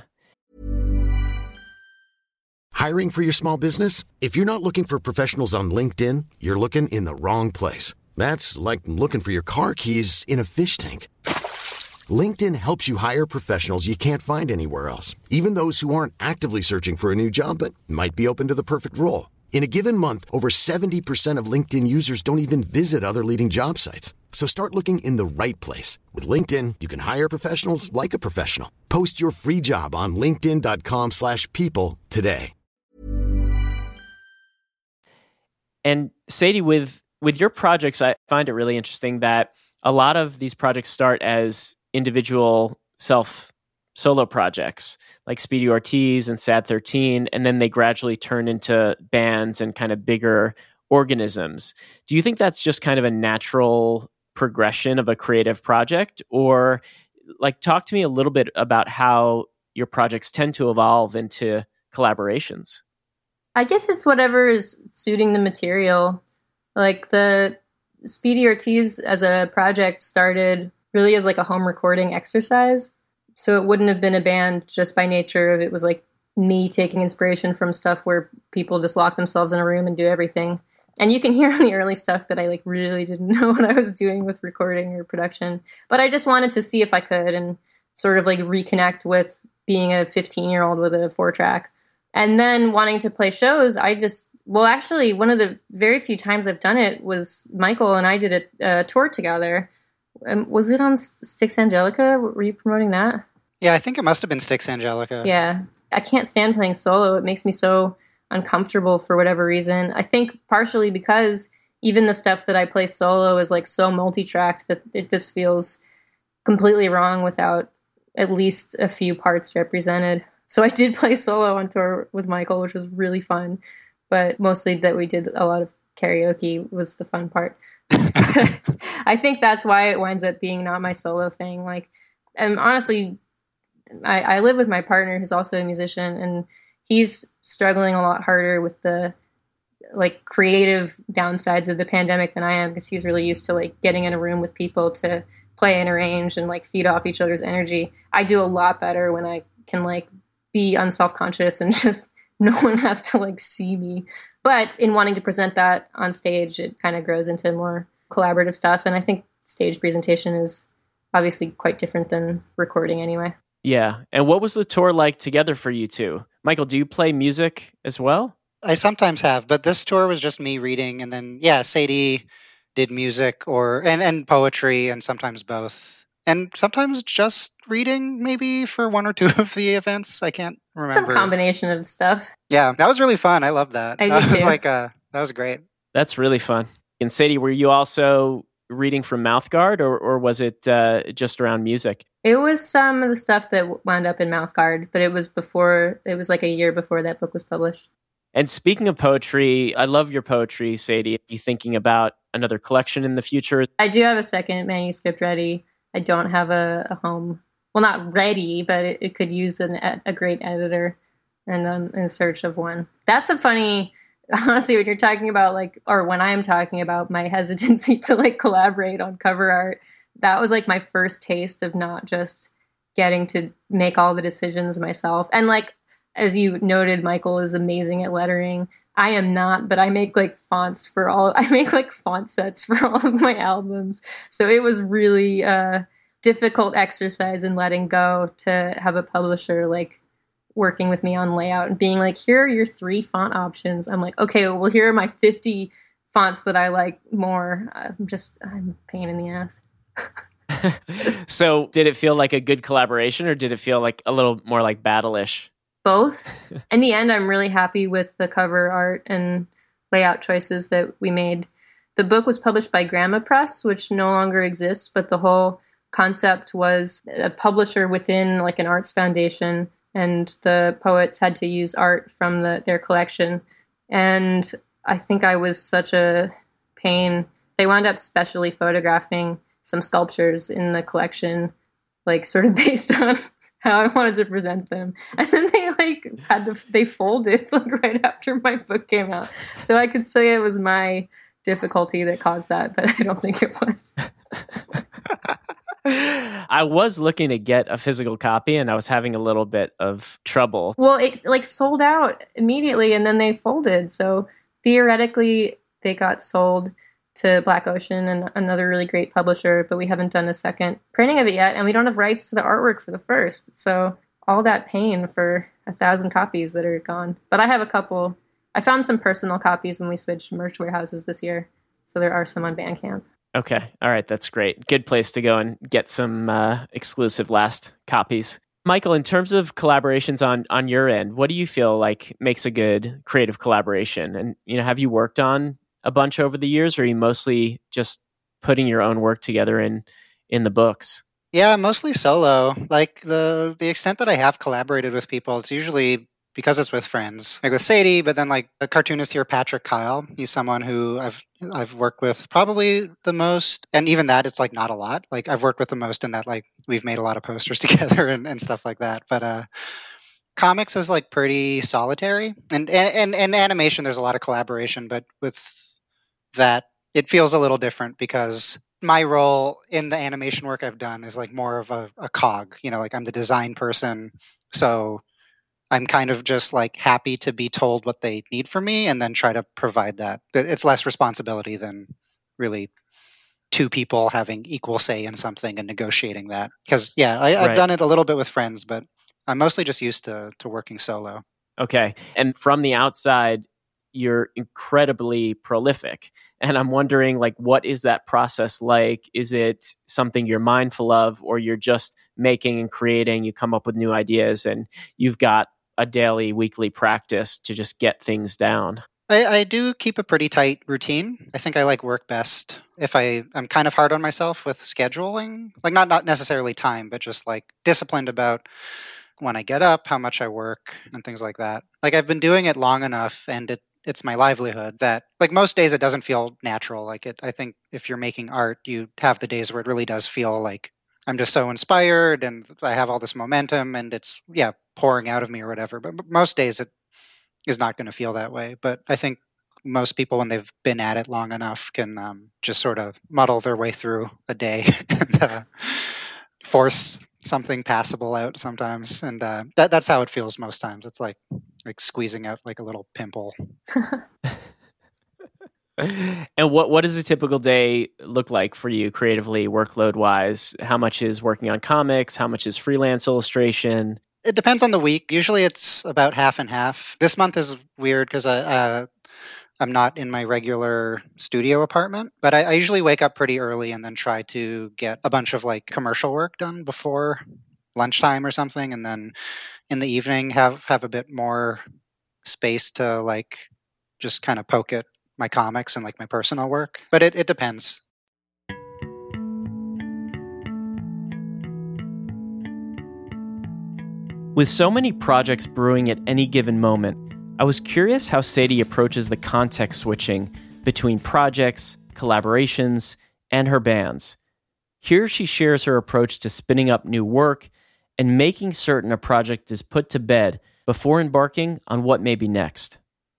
Hiring for your small business? If you're not looking for professionals on LinkedIn, you're looking in the wrong place. That's like looking for your car keys in a fish tank. LinkedIn helps you hire professionals you can't find anywhere else, even those who aren't actively searching for a new job but might be open to the perfect role. In a given month, over seventy percent of LinkedIn users don't even visit other leading job sites. So start looking in the right place. With LinkedIn, you can hire professionals like a professional. Post your free job on linkedin.com slash people today.
And Sadie, with with your projects, I find it really interesting that a lot of these projects start as individual self solo projects like Speedy Ortiz and Sad thirteen, and then they gradually turn into bands and kind of bigger organisms. Do you think that's just kind of a natural progression of a creative project? Or like, talk to me a little bit about how your projects tend to evolve into collaborations.
I guess it's whatever is suiting the material. Like the Speedy Ortiz as a project started really as like a home recording exercise. So it wouldn't have been a band just by nature of it was like me taking inspiration from stuff where people just lock themselves in a room and do everything. And you can hear on the early stuff that I like really didn't know what I was doing with recording or production. But I just wanted to see if I could and sort of like reconnect with being a fifteen-year-old with a four-track. And then wanting to play shows, I just, well, actually, one of the very few times I've done it was Michael and I did a, a tour together. Um, was it on Styx Angelica? Were you promoting that?
Yeah, I think it must have been Styx Angelica.
Yeah. I can't stand playing solo. It makes me so uncomfortable for whatever reason. I think partially because even the stuff that I play solo is like so multi-tracked that it just feels completely wrong without at least a few parts represented. So I did play solo on tour with Michael, which was really fun, but mostly that we did a lot of karaoke was the fun part. I think that's why it winds up being not my solo thing. Like, and honestly, I, I live with my partner who's also a musician, and he's struggling a lot harder with the like creative downsides of the pandemic than I am, because he's really used to like getting in a room with people to play and arrange and like feed off each other's energy. I do a lot better when I can like be unself-conscious and just no one has to like see me. But in wanting to present that on stage, it kind of grows into more collaborative stuff. And I think stage presentation is obviously quite different than recording anyway.
Yeah. And what was the tour like together for you two? Michael, do you play music as well?
I sometimes have, but this tour was just me reading, and then yeah, Sadie did music or and, and poetry, and sometimes both. And sometimes just reading, maybe for one or two of the events. I can't remember.
Some combination of stuff.
Yeah, that was really fun. I love that.
I
that
did
was
too.
like uh that was great.
That's really fun. And Sadie, were you also reading from Mouthguard, or, or was it uh, just around music?
It was some of the stuff that wound up in Mouthguard, but it was before, it was like a year before that book was published.
And speaking of poetry, I love your poetry, Sadie. Are you thinking about another collection in the future?
I do have a second manuscript ready. I don't have a, a home. Well, not ready, but it, it could use an, a great editor, and I'm in search of one. That's a funny, honestly, when you're talking about like, or when I'm talking about my hesitancy to like collaborate on cover art, that was like my first taste of not just getting to make all the decisions myself. And like, as you noted, Michael is amazing at lettering. I am not, but I make like fonts for all, I make like font sets for all of my albums. So it was really a difficult exercise in letting go to have a publisher like working with me on layout and being like, here are your three font options. I'm like, okay, well, here are my fifty fonts that I like more. I'm just, I'm a pain in the ass.
So did it feel like a good collaboration, or did it feel like a little more like battle-ish?
Both. In the end, I'm really happy with the cover art and layout choices that we made. The book was published by Gramma Press, which no longer exists, but the whole concept was a publisher within like an arts foundation, and the poets had to use art from the, their collection. And I think I was such a pain. They wound up specially photographing some sculptures in the collection, like sort of based on how I wanted to present them. And then they like had to, they folded like right after my book came out. So I could say it was my difficulty that caused that, but I don't think it was.
I was looking to get a physical copy, and I was having a little bit of trouble.
Well, it like sold out immediately, and then they folded. So theoretically, they got sold to Black Ocean and another really great publisher, but we haven't done a second printing of it yet, and we don't have rights to the artwork for the first. So all that pain for a thousand copies that are gone. But I have a couple. I found some personal copies when we switched merch warehouses this year, so there are some on Bandcamp.
Okay. All right. That's great. Good place to go and get some uh, exclusive last copies. Michael, in terms of collaborations on on your end, what do you feel like makes a good creative collaboration? And, you know, have you worked on a bunch over the years, or are you mostly just putting your own work together in in the books?
Yeah, mostly solo. Like the the extent that I have collaborated with people, it's usually because it's with friends, like with Sadie. But then, like a cartoonist here, Patrick Kyle. He's someone who I've I've worked with probably the most, and even that, it's like not a lot. Like I've worked with the most in that, like we've made a lot of posters together and, and stuff like that. But uh, comics is like pretty solitary, and and and, and animation, there's a lot of collaboration, but with that, it feels a little different because my role in the animation work I've done is like more of a, a cog, you know, like I'm the design person. So I'm kind of just like happy to be told what they need from me and then try to provide that. It's less responsibility than really two people having equal say in something and negotiating that. Because, yeah, I, I've
Right.
done it a little bit with friends, but I'm mostly just used to, to working solo.
Okay. And from the outside, you're incredibly prolific. And I'm wondering, like, what is that process like? Is it something you're mindful of, or you're just making and creating, you come up with new ideas, and you've got a daily, weekly practice to just get things down?
I, I do keep a pretty tight routine. I think I like work best if I, I'm kind of hard on myself with scheduling, like not, not necessarily time, but just like disciplined about when I get up, how much I work and things like that. Like I've been doing it long enough and it, it's my livelihood that like most days it doesn't feel natural. Like it, I think if you're making art, you have the days where it really does feel like I'm just so inspired and I have all this momentum and it's, yeah, pouring out of me or whatever. But, but most days it is not going to feel that way. But I think most people, when they've been at it long enough, can um, just sort of muddle their way through a day and uh, force something passable out sometimes. And uh, that, that's how it feels most times. It's like like squeezing out like a little pimple.
And what what does a typical day look like for you creatively, workload wise? How much is working on comics? How much is freelance illustration?
It depends on the week. Usually it's about half and half. This month is weird because I, uh, I'm not in my regular studio apartment, but I, I usually wake up pretty early and then try to get a bunch of like commercial work done before lunchtime or something. And then in the evening have, have a bit more space to like just kind of poke at my comics and like my personal work. But it, it depends.
With so many projects brewing at any given moment, I was curious how Sadie approaches the context switching between projects, collaborations, and her bands. Here she shares her approach to spinning up new work and making certain a project is put to bed before embarking on what may be next.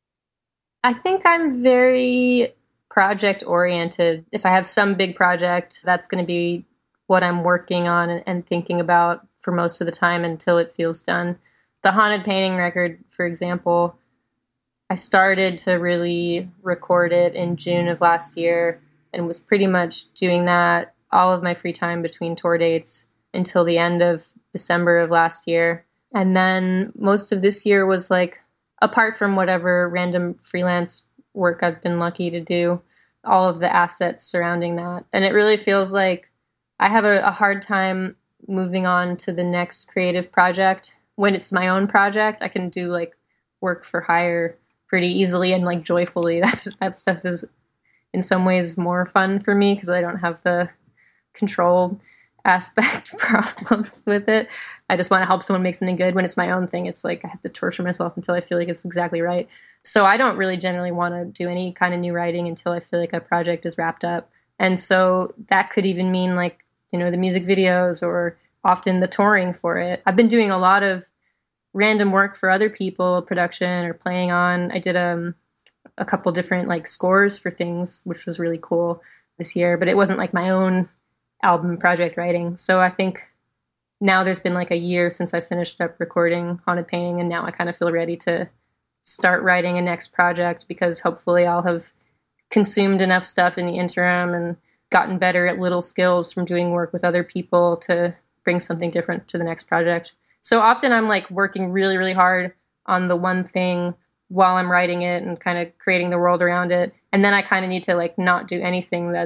I think I'm very project oriented. If I have some big project, that's going to be what I'm working on and thinking about for most of the time until it feels done. The Haunted Painting record, for example, I started to really record it in June of last year and was pretty much doing that all of my free time between tour dates until the end of December of last year. And then most of this year was like, apart from whatever random freelance work I've been lucky to do, all of the assets surrounding that. And it really feels like I have a, a hard time moving on to the next creative project. When it's my own project, I can do like work for hire pretty easily and like joyfully. That's, that stuff is in some ways more fun for me because I don't have the control aspect problems with it. I just want to help someone make something good. When it's my own thing, it's like I have to torture myself until I feel like it's exactly right. So I don't really generally want to do any kind of new writing until I feel like a project is wrapped up. And so that could even mean like, you know, the music videos or often the touring for it. I've been doing a lot of random work for other people, production or playing on. I did um, a couple different like scores for things, which was really cool this year, but it wasn't like my own album project writing. So I think now there's been like a year since I finished up recording Haunted Painting, and now I kind of feel ready to start writing a next project because hopefully I'll have consumed enough stuff in the interim and gotten better at little skills from doing work with other people to bring something different to the next project. So often I'm like working really, really hard on the one thing while I'm writing it and kind of creating the world around it. And then I kind of need to like not do anything that's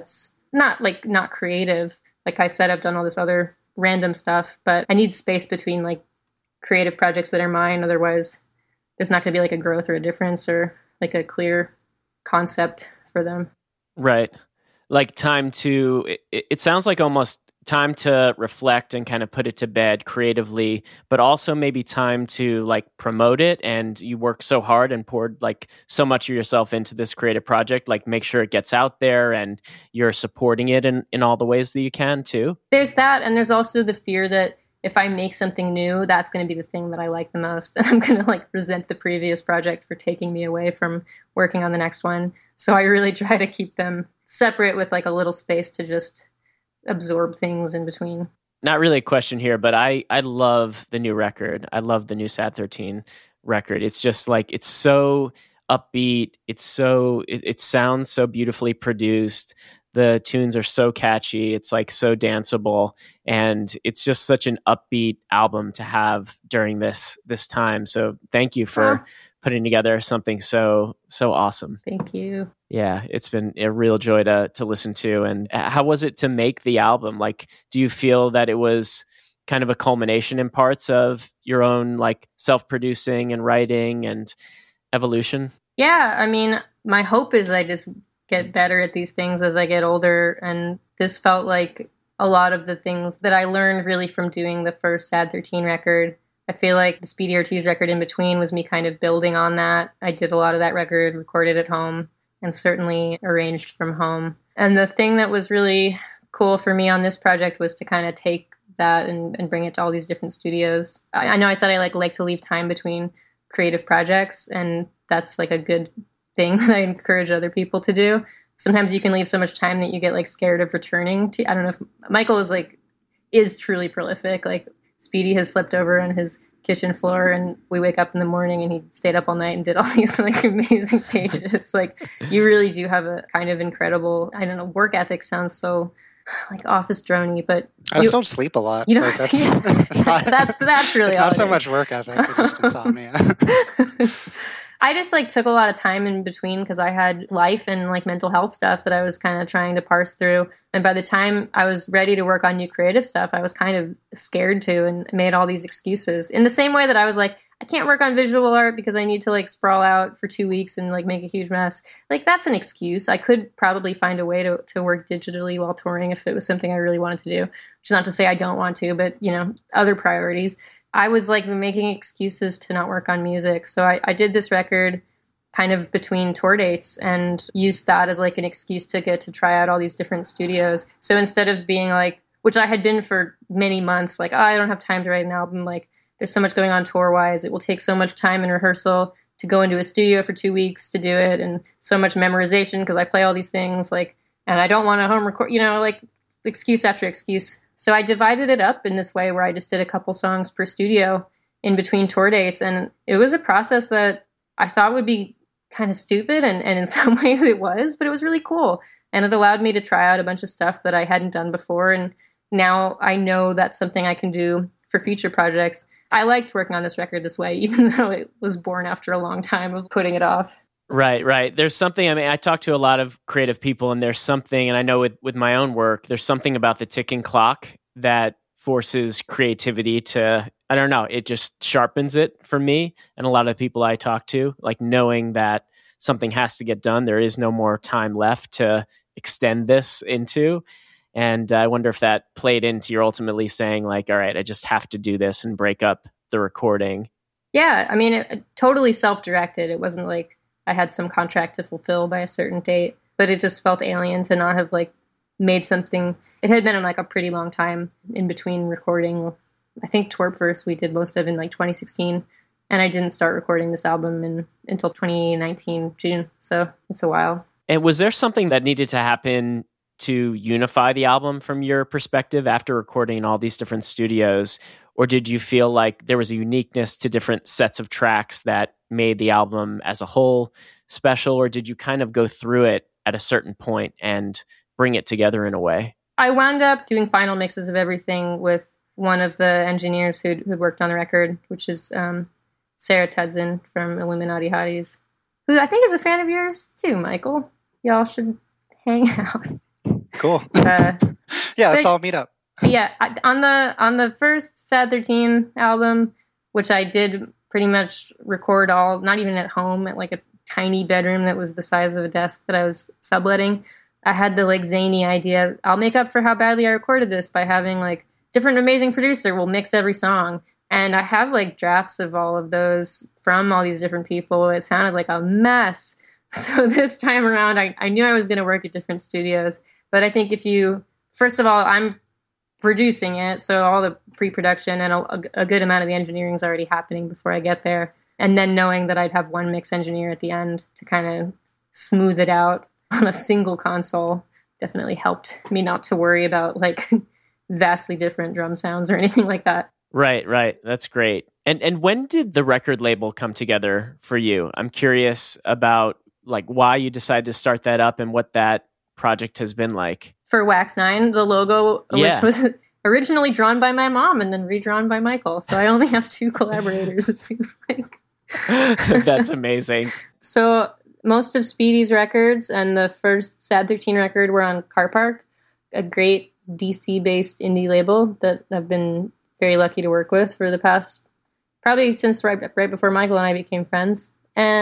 not like not creative. Like I said, I've done all this other random stuff, but I need space between like creative projects that are mine. Otherwise, there's not going to be like a growth or a difference or like a clear concept for them.
Right. Like time to, it, it sounds like almost time to reflect and kind of put it to bed creatively, but also maybe time to like promote it. And you work so hard and poured like so much of yourself into this creative project, like make sure it gets out there and you're supporting it in, in all the ways that you can too.
There's that. And there's also the fear that if I make something new, that's going to be the thing that I like the most. And I'm going to like resent the previous project for taking me away from working on the next one. So I really try to keep them separate with like a little space to just absorb things in between.
Not really a question here, but I, I love the new record. I love the new Sad thirteen record. It's just like, it's so upbeat. It's so, it, it sounds so beautifully produced. The tunes are so catchy. It's like so danceable. And it's just such an upbeat album to have during this, this time. So thank you for
Oh.
putting together something so, so awesome.
Thank you.
Yeah, it's been a real joy to to listen to. And how was it to make the album? Like, do you feel that it was kind of a culmination in parts of your own like self-producing and writing and evolution?
Yeah, I mean, my hope is I just get better at these things as I get older. And this felt like a lot of the things that I learned really from doing the first Sad thirteen record. I feel like the Speedy Ortiz record in between was me kind of building on that. I did a lot of that record, recorded at home, and certainly arranged from home. And the thing that was really cool for me on this project was to kind of take that and, and bring it to all these different studios. I, I know I said I like like to leave time between creative projects, and that's like a good thing that I encourage other people to do. Sometimes you can leave so much time that you get like scared of returning to. I don't know if Michael is like is truly prolific. Like Speedy has slept over on his kitchen floor, and we wake up in the morning and he stayed up all night and did all these like amazing pages. Like you really do have a kind of incredible, I don't know, work ethic sounds so like office droney, but
I
you,
just don't sleep a lot.
You don't
Like, that's,
see
that's, not,
that's that's really
it's
all
not
it
so
is.
much work ethic, it's just insomnia.
I just like took a lot of time in between because I had life and like mental health stuff that I was kind of trying to parse through. And by the time I was ready to work on new creative stuff, I was kind of scared to and made all these excuses. In the same way that I was like, I can't work on visual art because I need to like sprawl out for two weeks and like make a huge mess. Like that's an excuse. I could probably find a way to, to work digitally while touring if it was something I really wanted to do. Which is not to say I don't want to, but you know, other priorities. I was like making excuses to not work on music. So I, I did this record kind of between tour dates and used that as like an excuse to get to try out all these different studios. So instead of being like, which I had been for many months, like, oh, I don't have time to write an album. Like there's so much going on tour wise. It will take so much time in rehearsal to go into a studio for two weeks to do it. And so much memorization because I play all these things like, and I don't want to home record, you know, like excuse after excuse. So I divided it up in this way where I just did a couple songs per studio in between tour dates. And it was a process that I thought would be kind of stupid. And, and in some ways it was, but it was really cool. And it allowed me to try out a bunch of stuff that I hadn't done before. And now I know that's something I can do for future projects. I liked working on this record this way, even though it was born after a long time of putting it off.
Right, right. There's something, I mean, I talk to a lot of creative people and there's something, and I know with, with my own work, there's something about the ticking clock that forces creativity to, I don't know, it just sharpens it for me and a lot of people I talk to, like knowing that something has to get done. There is no more time left to extend this into. And I wonder if that played into your ultimately saying like, all right, I just have to do this and break up the recording.
Yeah, I mean, it, it totally self-directed. It wasn't like I had some contract to fulfill by a certain date, but it just felt alien to not have like made something. It had been in like a pretty long time in between recording. I think Twerpverse we did most of in like twenty sixteen, and I didn't start recording this album in until twenty nineteen June. So it's a while.
And was there something that needed to happen to unify the album from your perspective after recording in all these different studios? Or did you feel like there was a uniqueness to different sets of tracks that made the album as a whole special? Or did you kind of go through it at a certain point and bring it together in a way?
I wound up doing final mixes of everything with one of the engineers who'd, who'd worked on the record, which is um, Sarah Tudzin from Illuminati Hotties, who I think is a fan of yours too, Michael. Y'all should hang out.
Cool.
Uh,
yeah, let's
but-
all meet up.
yeah, I- on the on the first Sad thirteen album, which I did pretty much record all, not even at home, at like a tiny bedroom that was the size of a desk that I was subletting. I had the like zany idea, I'll make up for how badly I recorded this by having like different amazing producer will mix every song. And I have like drafts of all of those from all these different people. It sounded like a mess. So this time around, I, I knew I was going to work at different studios. But I think if you, first of all, I'm producing it. So all the pre-production and a, a good amount of the engineering is already happening before I get there. And then knowing that I'd have one mix engineer at the end to kind of smooth it out on a single console definitely helped me not to worry about like vastly different drum sounds or anything like that.
Right, right. That's great. And and when did the record label come together for you? I'm curious about like why you decided to start that up and what that project has been like.
For Wax Nine, the logo,
Yeah.
which was originally drawn by my mom and then redrawn by Michael. So I only have two collaborators, it seems like.
That's amazing.
So most of Speedy's records and the first Sad thirteen record were on Car Park, a great D C-based indie label that I've been very lucky to work with for the past, probably since right, right before Michael and I became friends.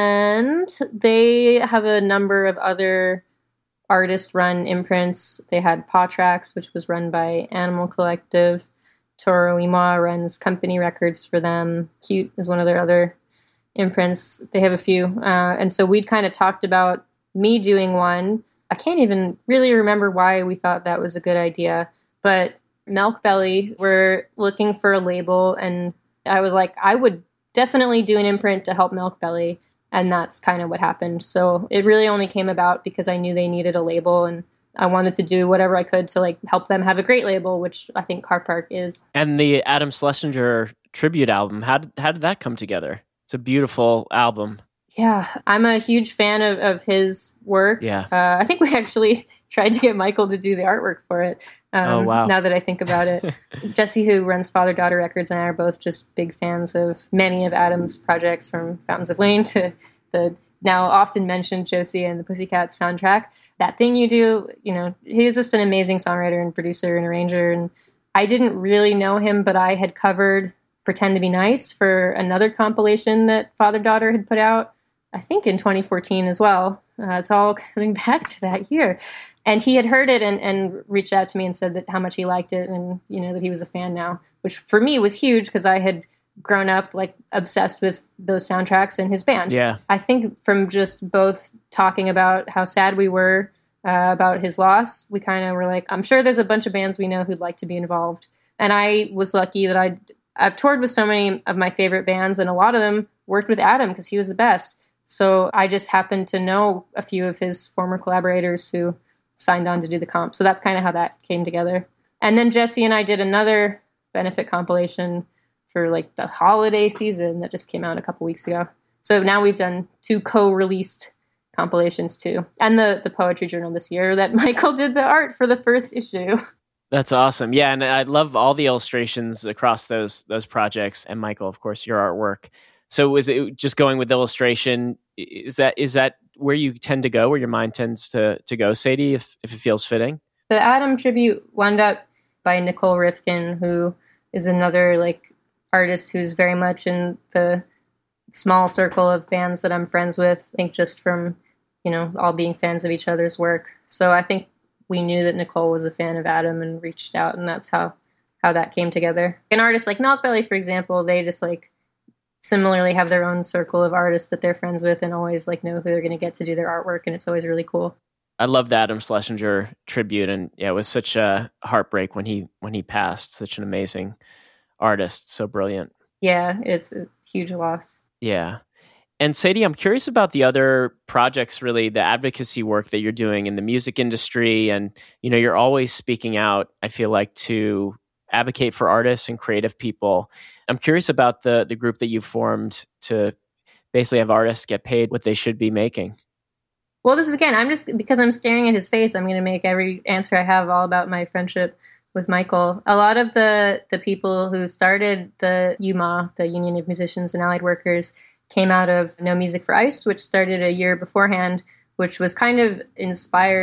And they have a number of other artist-run imprints. They had Paw Tracks, which was run by Animal Collective. Toro Imoa runs Company Records for them. Cute is one of their other imprints. They have a few. Uh, and so we'd kind of talked about me doing one. I can't even really remember why we thought that was a good idea. But Milk Belly were looking for a label, and I was like, I would definitely do an imprint to help Milk Belly. And that's kind of what happened. So it really only came about because I knew they needed a label, and I wanted to do whatever I could to like help them have a great label, which I think Car Park is.
And the Adam Schlesinger tribute album, how did, how did that come together? It's a beautiful album.
Yeah, I'm a huge fan of, of his work.
Yeah.
Uh, I think we actually tried to get Michael to do the artwork for it. Um,
Oh, wow.
Now that I think about it. Jesse, who runs Father Daughter Records, and I are both just big fans of many of Adam's projects, from Fountains of Wayne to the now often mentioned Josie and the Pussycats soundtrack. That Thing You Do, you know, he is just an amazing songwriter and producer and arranger. And I didn't really know him, but I had covered Pretend to Be Nice for another compilation that Father Daughter had put out, I think in twenty fourteen as well. Uh, it's all coming back to that year. And he had heard it and, and reached out to me and said that how much he liked it, and, you know, that he was a fan now, which for me was huge because I had grown up like obsessed with those soundtracks and his band.
Yeah.
I think from just both talking about how sad we were uh, about his loss, we kind of were like, I'm sure there's a bunch of bands we know who'd like to be involved. And I was lucky that I'd, I've toured with so many of my favorite bands, and a lot of them worked with Adam because he was the best. So I just happened to know a few of his former collaborators who signed on to do the comp. So that's kind of how that came together. And then Jesse and I did another benefit compilation for like the holiday season that just came out a couple weeks ago. So now we've done two co-released compilations too. And the, the Poetry Journal this year that Michael did the art for the first issue.
That's awesome. Yeah, and I love all the illustrations across those those projects. And Michael, of course, your artwork. So was it just going with illustration? Is that is that where you tend to go, where your mind tends to to go, Sadie, if, if it feels fitting?
The Adam tribute wound up by Nicole Rifkin, who is another like artist who's very much in the small circle of bands that I'm friends with. I think just from, you know, all being fans of each other's work. So I think we knew that Nicole was a fan of Adam and reached out, and that's how, how that came together. An artist like Milk Belly, for example, they just like similarly have their own circle of artists that they're friends with and always like know who they're going to get to do their artwork, and it's always really cool.
I love the Adam Schlesinger tribute, and yeah, it was such a heartbreak when he when he passed. Such an amazing artist, so brilliant.
Yeah, it's a huge loss.
Yeah. And Sadie, I'm curious about the other projects, really, the advocacy work that you're doing in the music industry. And, you know, you're always speaking out, I feel like, to advocate for artists and creative people. I'm curious about the the group that you formed to basically have artists get paid what they should be making.
Well, this is, again, I'm just, because I'm staring at his face, I'm going to make every answer I have all about my friendship with Michael. A lot of the, the people who started the U M A, the Union of Musicians and Allied Workers, came out of No Music for Ice, which started a year beforehand, which was kind of inspired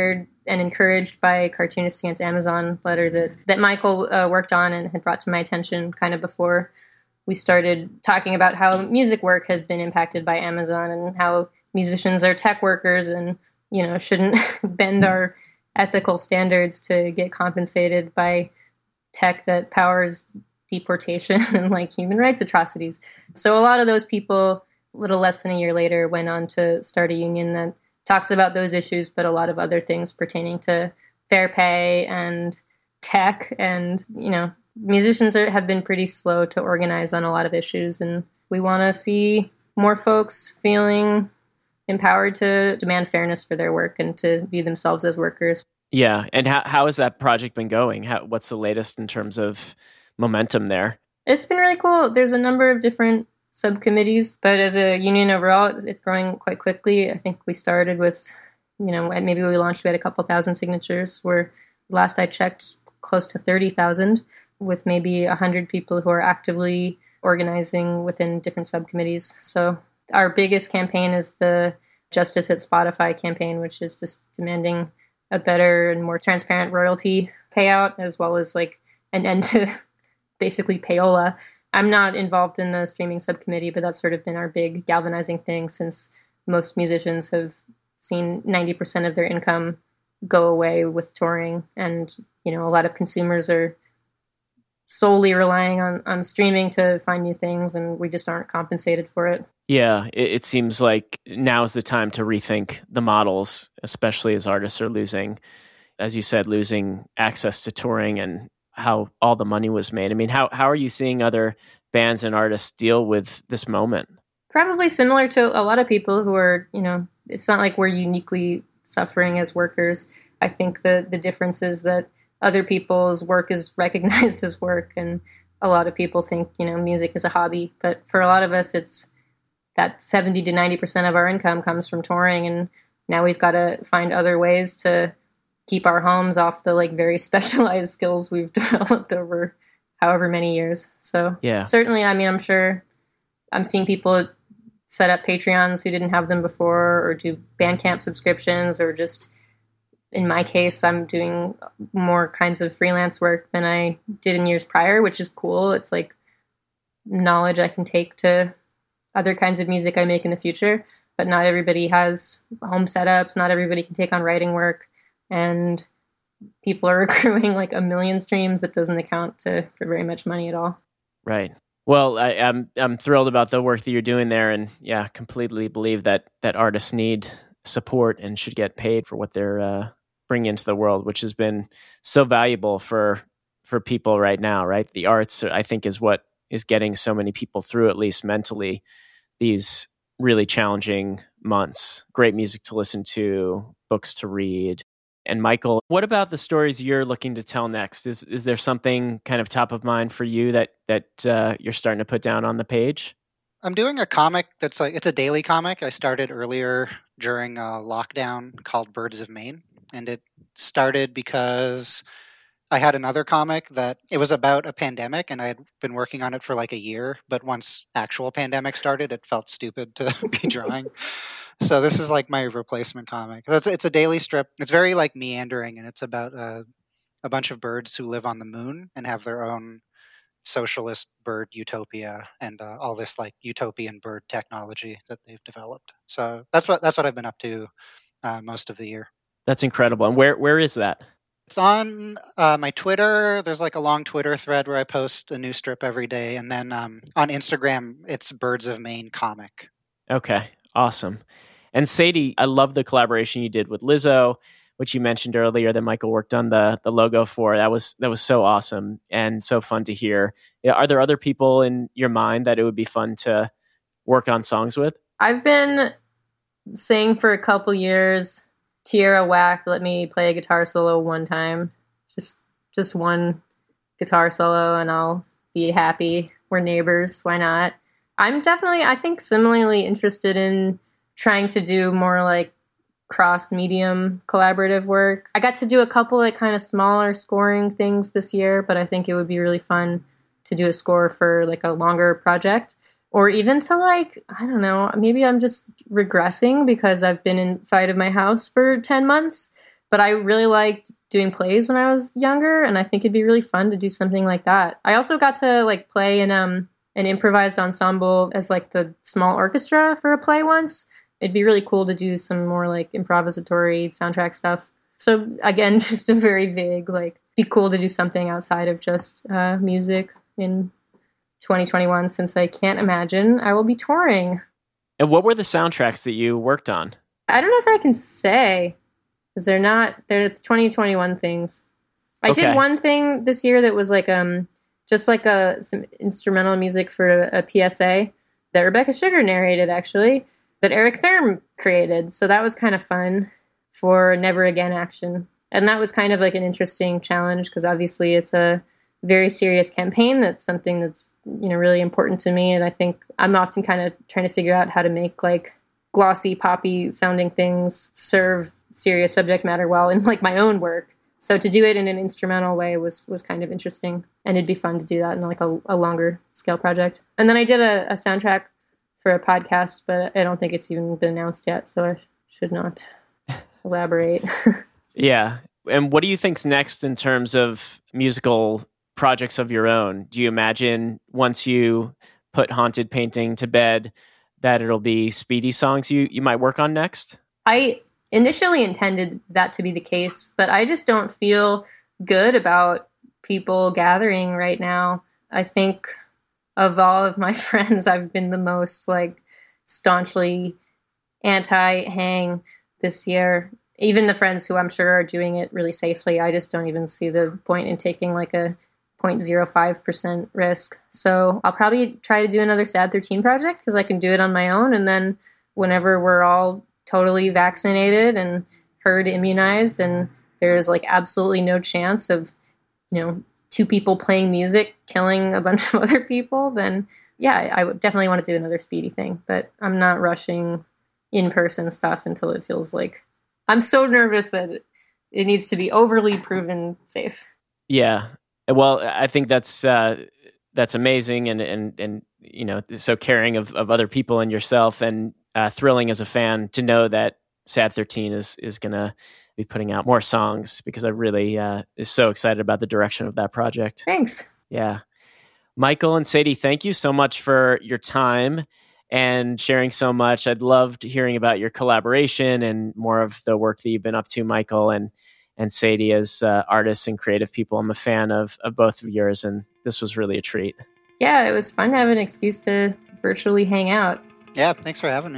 and encouraged by Cartoonists Against Amazon letter that, that Michael uh, worked on and had brought to my attention kind of before we started talking about how music work has been impacted by Amazon and how musicians are tech workers and, you know, shouldn't bend our ethical standards to get compensated by tech that powers deportation and like human rights atrocities. So a lot of those people, a little less than a year later, went on to start a union that talks about those issues, but a lot of other things pertaining to fair pay and tech. And, you know, musicians are, have been pretty slow to organize on a lot of issues. And we want to see more folks feeling empowered to demand fairness for their work and to view themselves as workers.
Yeah. And how, how has that project been going? How, what's the latest in terms of momentum there? It's
been really cool. There's a number of different subcommittees, but as a union overall, it's growing quite quickly. I think we started with, you know, maybe we launched, we had a couple thousand signatures, where last I checked, close to thirty thousand, with maybe one hundred people who are actively organizing within different subcommittees. So our biggest campaign is the Justice at Spotify campaign, which is just demanding a better and more transparent royalty payout, as well as like an end to basically payola. I'm not involved in the streaming subcommittee, but that's sort of been our big galvanizing thing, since most musicians have seen ninety percent of their income go away with touring. And, you know, a lot of consumers are solely relying on, on streaming to find new things, and we just aren't compensated for it.
Yeah, it, it seems like now is the time to rethink the models, especially as artists are losing, as you said, losing access to touring and how all the money was made. I mean, how how are you seeing other bands and artists deal with this moment?
Probably similar to a lot of people who are, you know, it's not like we're uniquely suffering as workers. I think the the difference is that other people's work is recognized as work, and a lot of people think, you know, music is a hobby. But for a lot of us, it's that seventy to ninety percent of our income comes from touring, and now we've got to find other ways to keep our homes off the like very specialized skills we've developed over however many years. So
yeah,
certainly, I mean, I'm sure I'm seeing people set up Patreons who didn't have them before, or do Bandcamp subscriptions, or just, in my case, I'm doing more kinds of freelance work than I did in years prior, which is cool. It's like knowledge I can take to other kinds of music I make in the future, but not everybody has home setups. Not everybody can take on writing work, and people are accruing like a million streams that doesn't account to for very much money at all.
Right. Well, I, I'm I'm thrilled about the work that you're doing there, and yeah, completely believe that that artists need support and should get paid for what they're uh, bringing into the world, which has been so valuable for for people right now. Right, the arts, I think, is what is getting so many people through, at least mentally, these really challenging months. Great music to listen to, books to read. And Michael, what about the stories you're looking to tell next? Is is there something kind of top of mind for you that that uh, you're starting to put down on the page?
I'm doing a comic that's like, it's a daily comic I started earlier during a lockdown called Birds of Maine. And it started because I had another comic that it was about a pandemic, and I had been working on it for like a year. But once actual pandemic started, it felt stupid to be drawing. So this is like my replacement comic. It's, it's a daily strip. It's very like meandering, and it's about uh, a bunch of birds who live on the moon and have their own socialist bird utopia, and uh, all this like utopian bird technology that they've developed. So that's what that's what I've been up to uh, most of the year.
That's incredible. And where where is that?
It's on uh, my Twitter. There's like a long Twitter thread where I post a new strip every day, and then um, on Instagram, it's Birds of Maine Comic.
Okay, awesome. And Sadie, I love the collaboration you did with Lizzo, which you mentioned earlier that Michael worked on the the logo for. That was that was so awesome and so fun to hear. Are there other people in your mind that it would be fun to work on songs with?
I've been saying for a couple years, Tierra Whack, let me play a guitar solo one time. Just just one guitar solo and I'll be happy. We're neighbors. Why not? I'm definitely, I think, similarly interested in trying to do more like cross-medium collaborative work. I got to do a couple like kind of smaller scoring things this year, but I think it would be really fun to do a score for like a longer project, or even to like, I don't know, maybe I'm just regressing because I've been inside of my house for ten months, But I really liked doing plays when I was younger, and I think it'd be really fun to do something like that. I also got to like play in um, an improvised ensemble as like the small orchestra for a play once. It'd be really cool to do some more like improvisatory soundtrack stuff. So again, just a very vague, like, be cool to do something outside of just uh, music in twenty twenty-one, since I can't imagine I will be touring.
And what were the soundtracks that you worked on?
I don't know if I can say, because they're not, they're twenty twenty-one things. I
Okay.
did one thing this year that was like, um, just like a, some instrumental music for a, a P S A that Rebecca Sugar narrated, actually, that Eric Thurm created. So that was kind of fun for Never Again Action. And that was kind of like an interesting challenge, because obviously it's a very serious campaign. That's something that's, you know, really important to me. And I think I'm often kind of trying to figure out how to make like glossy, poppy sounding things serve serious subject matter well in like my own work. So to do it in an instrumental way was was kind of interesting. And it'd be fun to do that in like a, a longer scale project. And then I did a, a soundtrack for a podcast, but I don't think it's even been announced yet. So I should not elaborate.
Yeah. And what do you think's next in terms of musical projects of your own? Do you imagine once you put Haunted Painting to bed that it'll be Speedy songs you, you might work on next?
I initially intended that to be the case, but I just don't feel good about people gathering right now. I think of all of my friends, I've been the most like staunchly anti-hang this year. Even the friends who I'm sure are doing it really safely, I just don't even see the point in taking like a zero point zero five percent risk. So I'll probably try to do another Sad thirteen project because I can do it on my own. And then whenever we're all totally vaccinated and herd immunized and there's like absolutely no chance of, you know, two people playing music killing a bunch of other people, then yeah, I would definitely want to do another Speedy thing. But I'm not rushing in-person stuff until it feels like, I'm so nervous that it needs to be overly proven safe.
Yeah. Well, I think that's uh, that's amazing and, and, and you know, so caring of, of other people and yourself, and uh, thrilling as a fan to know that Sad thirteen is, is going to be putting out more songs, because I really uh, is so excited about the direction of that project.
Thanks.
Yeah. Michael and Sadie, thank you so much for your time and sharing so much. I'd loved hearing about your collaboration and more of the work that you've been up to, Michael and and Sadie, as uh, artists and creative people. I'm a fan of, of both of yours, and this was really a treat.
Yeah, it was fun to have an excuse to virtually hang out.
Yeah, thanks for having me.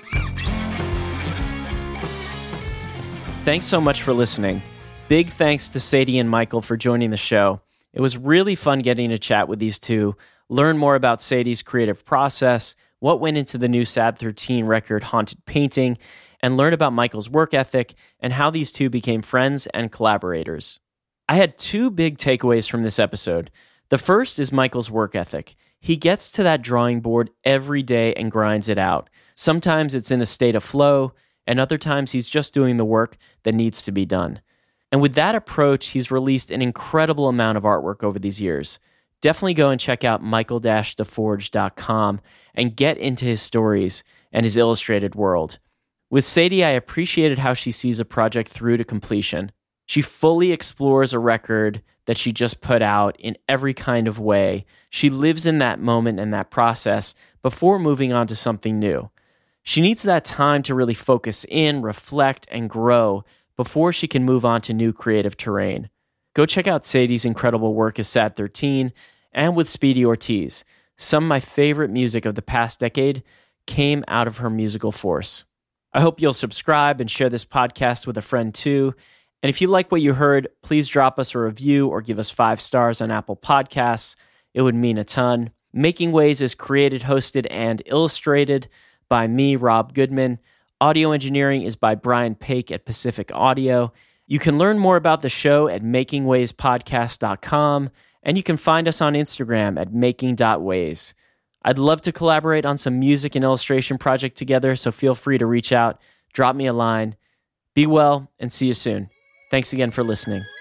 Thanks so much for listening. Big thanks to Sadie and Michael for joining the show. It was really fun getting to chat with these two, learn more about Sadie's creative process, what went into the new Sad thirteen record, Haunted Painting, and learn about Michael's work ethic and how these two became friends and collaborators. I had two big takeaways from this episode. The first is Michael's work ethic. He gets to that drawing board every day and grinds it out. Sometimes it's in a state of flow, and other times he's just doing the work that needs to be done. And with that approach, he's released an incredible amount of artwork over these years. Definitely go and check out michael dash deforge dot com and get into his stories and his illustrated world. With Sadie, I appreciated how she sees a project through to completion. She fully explores a record that she just put out in every kind of way. She lives in that moment and that process before moving on to something new. She needs that time to really focus in, reflect, and grow before she can move on to new creative terrain. Go check out Sadie's incredible work as Sad thirteen and with Speedy Ortiz. Some of my favorite music of the past decade came out of her musical force. I hope you'll subscribe and share this podcast with a friend too. And if you like what you heard, please drop us a review or give us five stars on Apple Podcasts. It would mean a ton. Making Ways is created, hosted, and illustrated by me, Rob Goodman. Audio engineering is by Brian Paik at Pacific Audio. You can learn more about the show at making ways podcast dot com, and you can find us on Instagram at making dot ways. I'd love to collaborate on some music and illustration project together, so feel free to reach out, drop me a line. Be well, and see you soon. Thanks again for listening.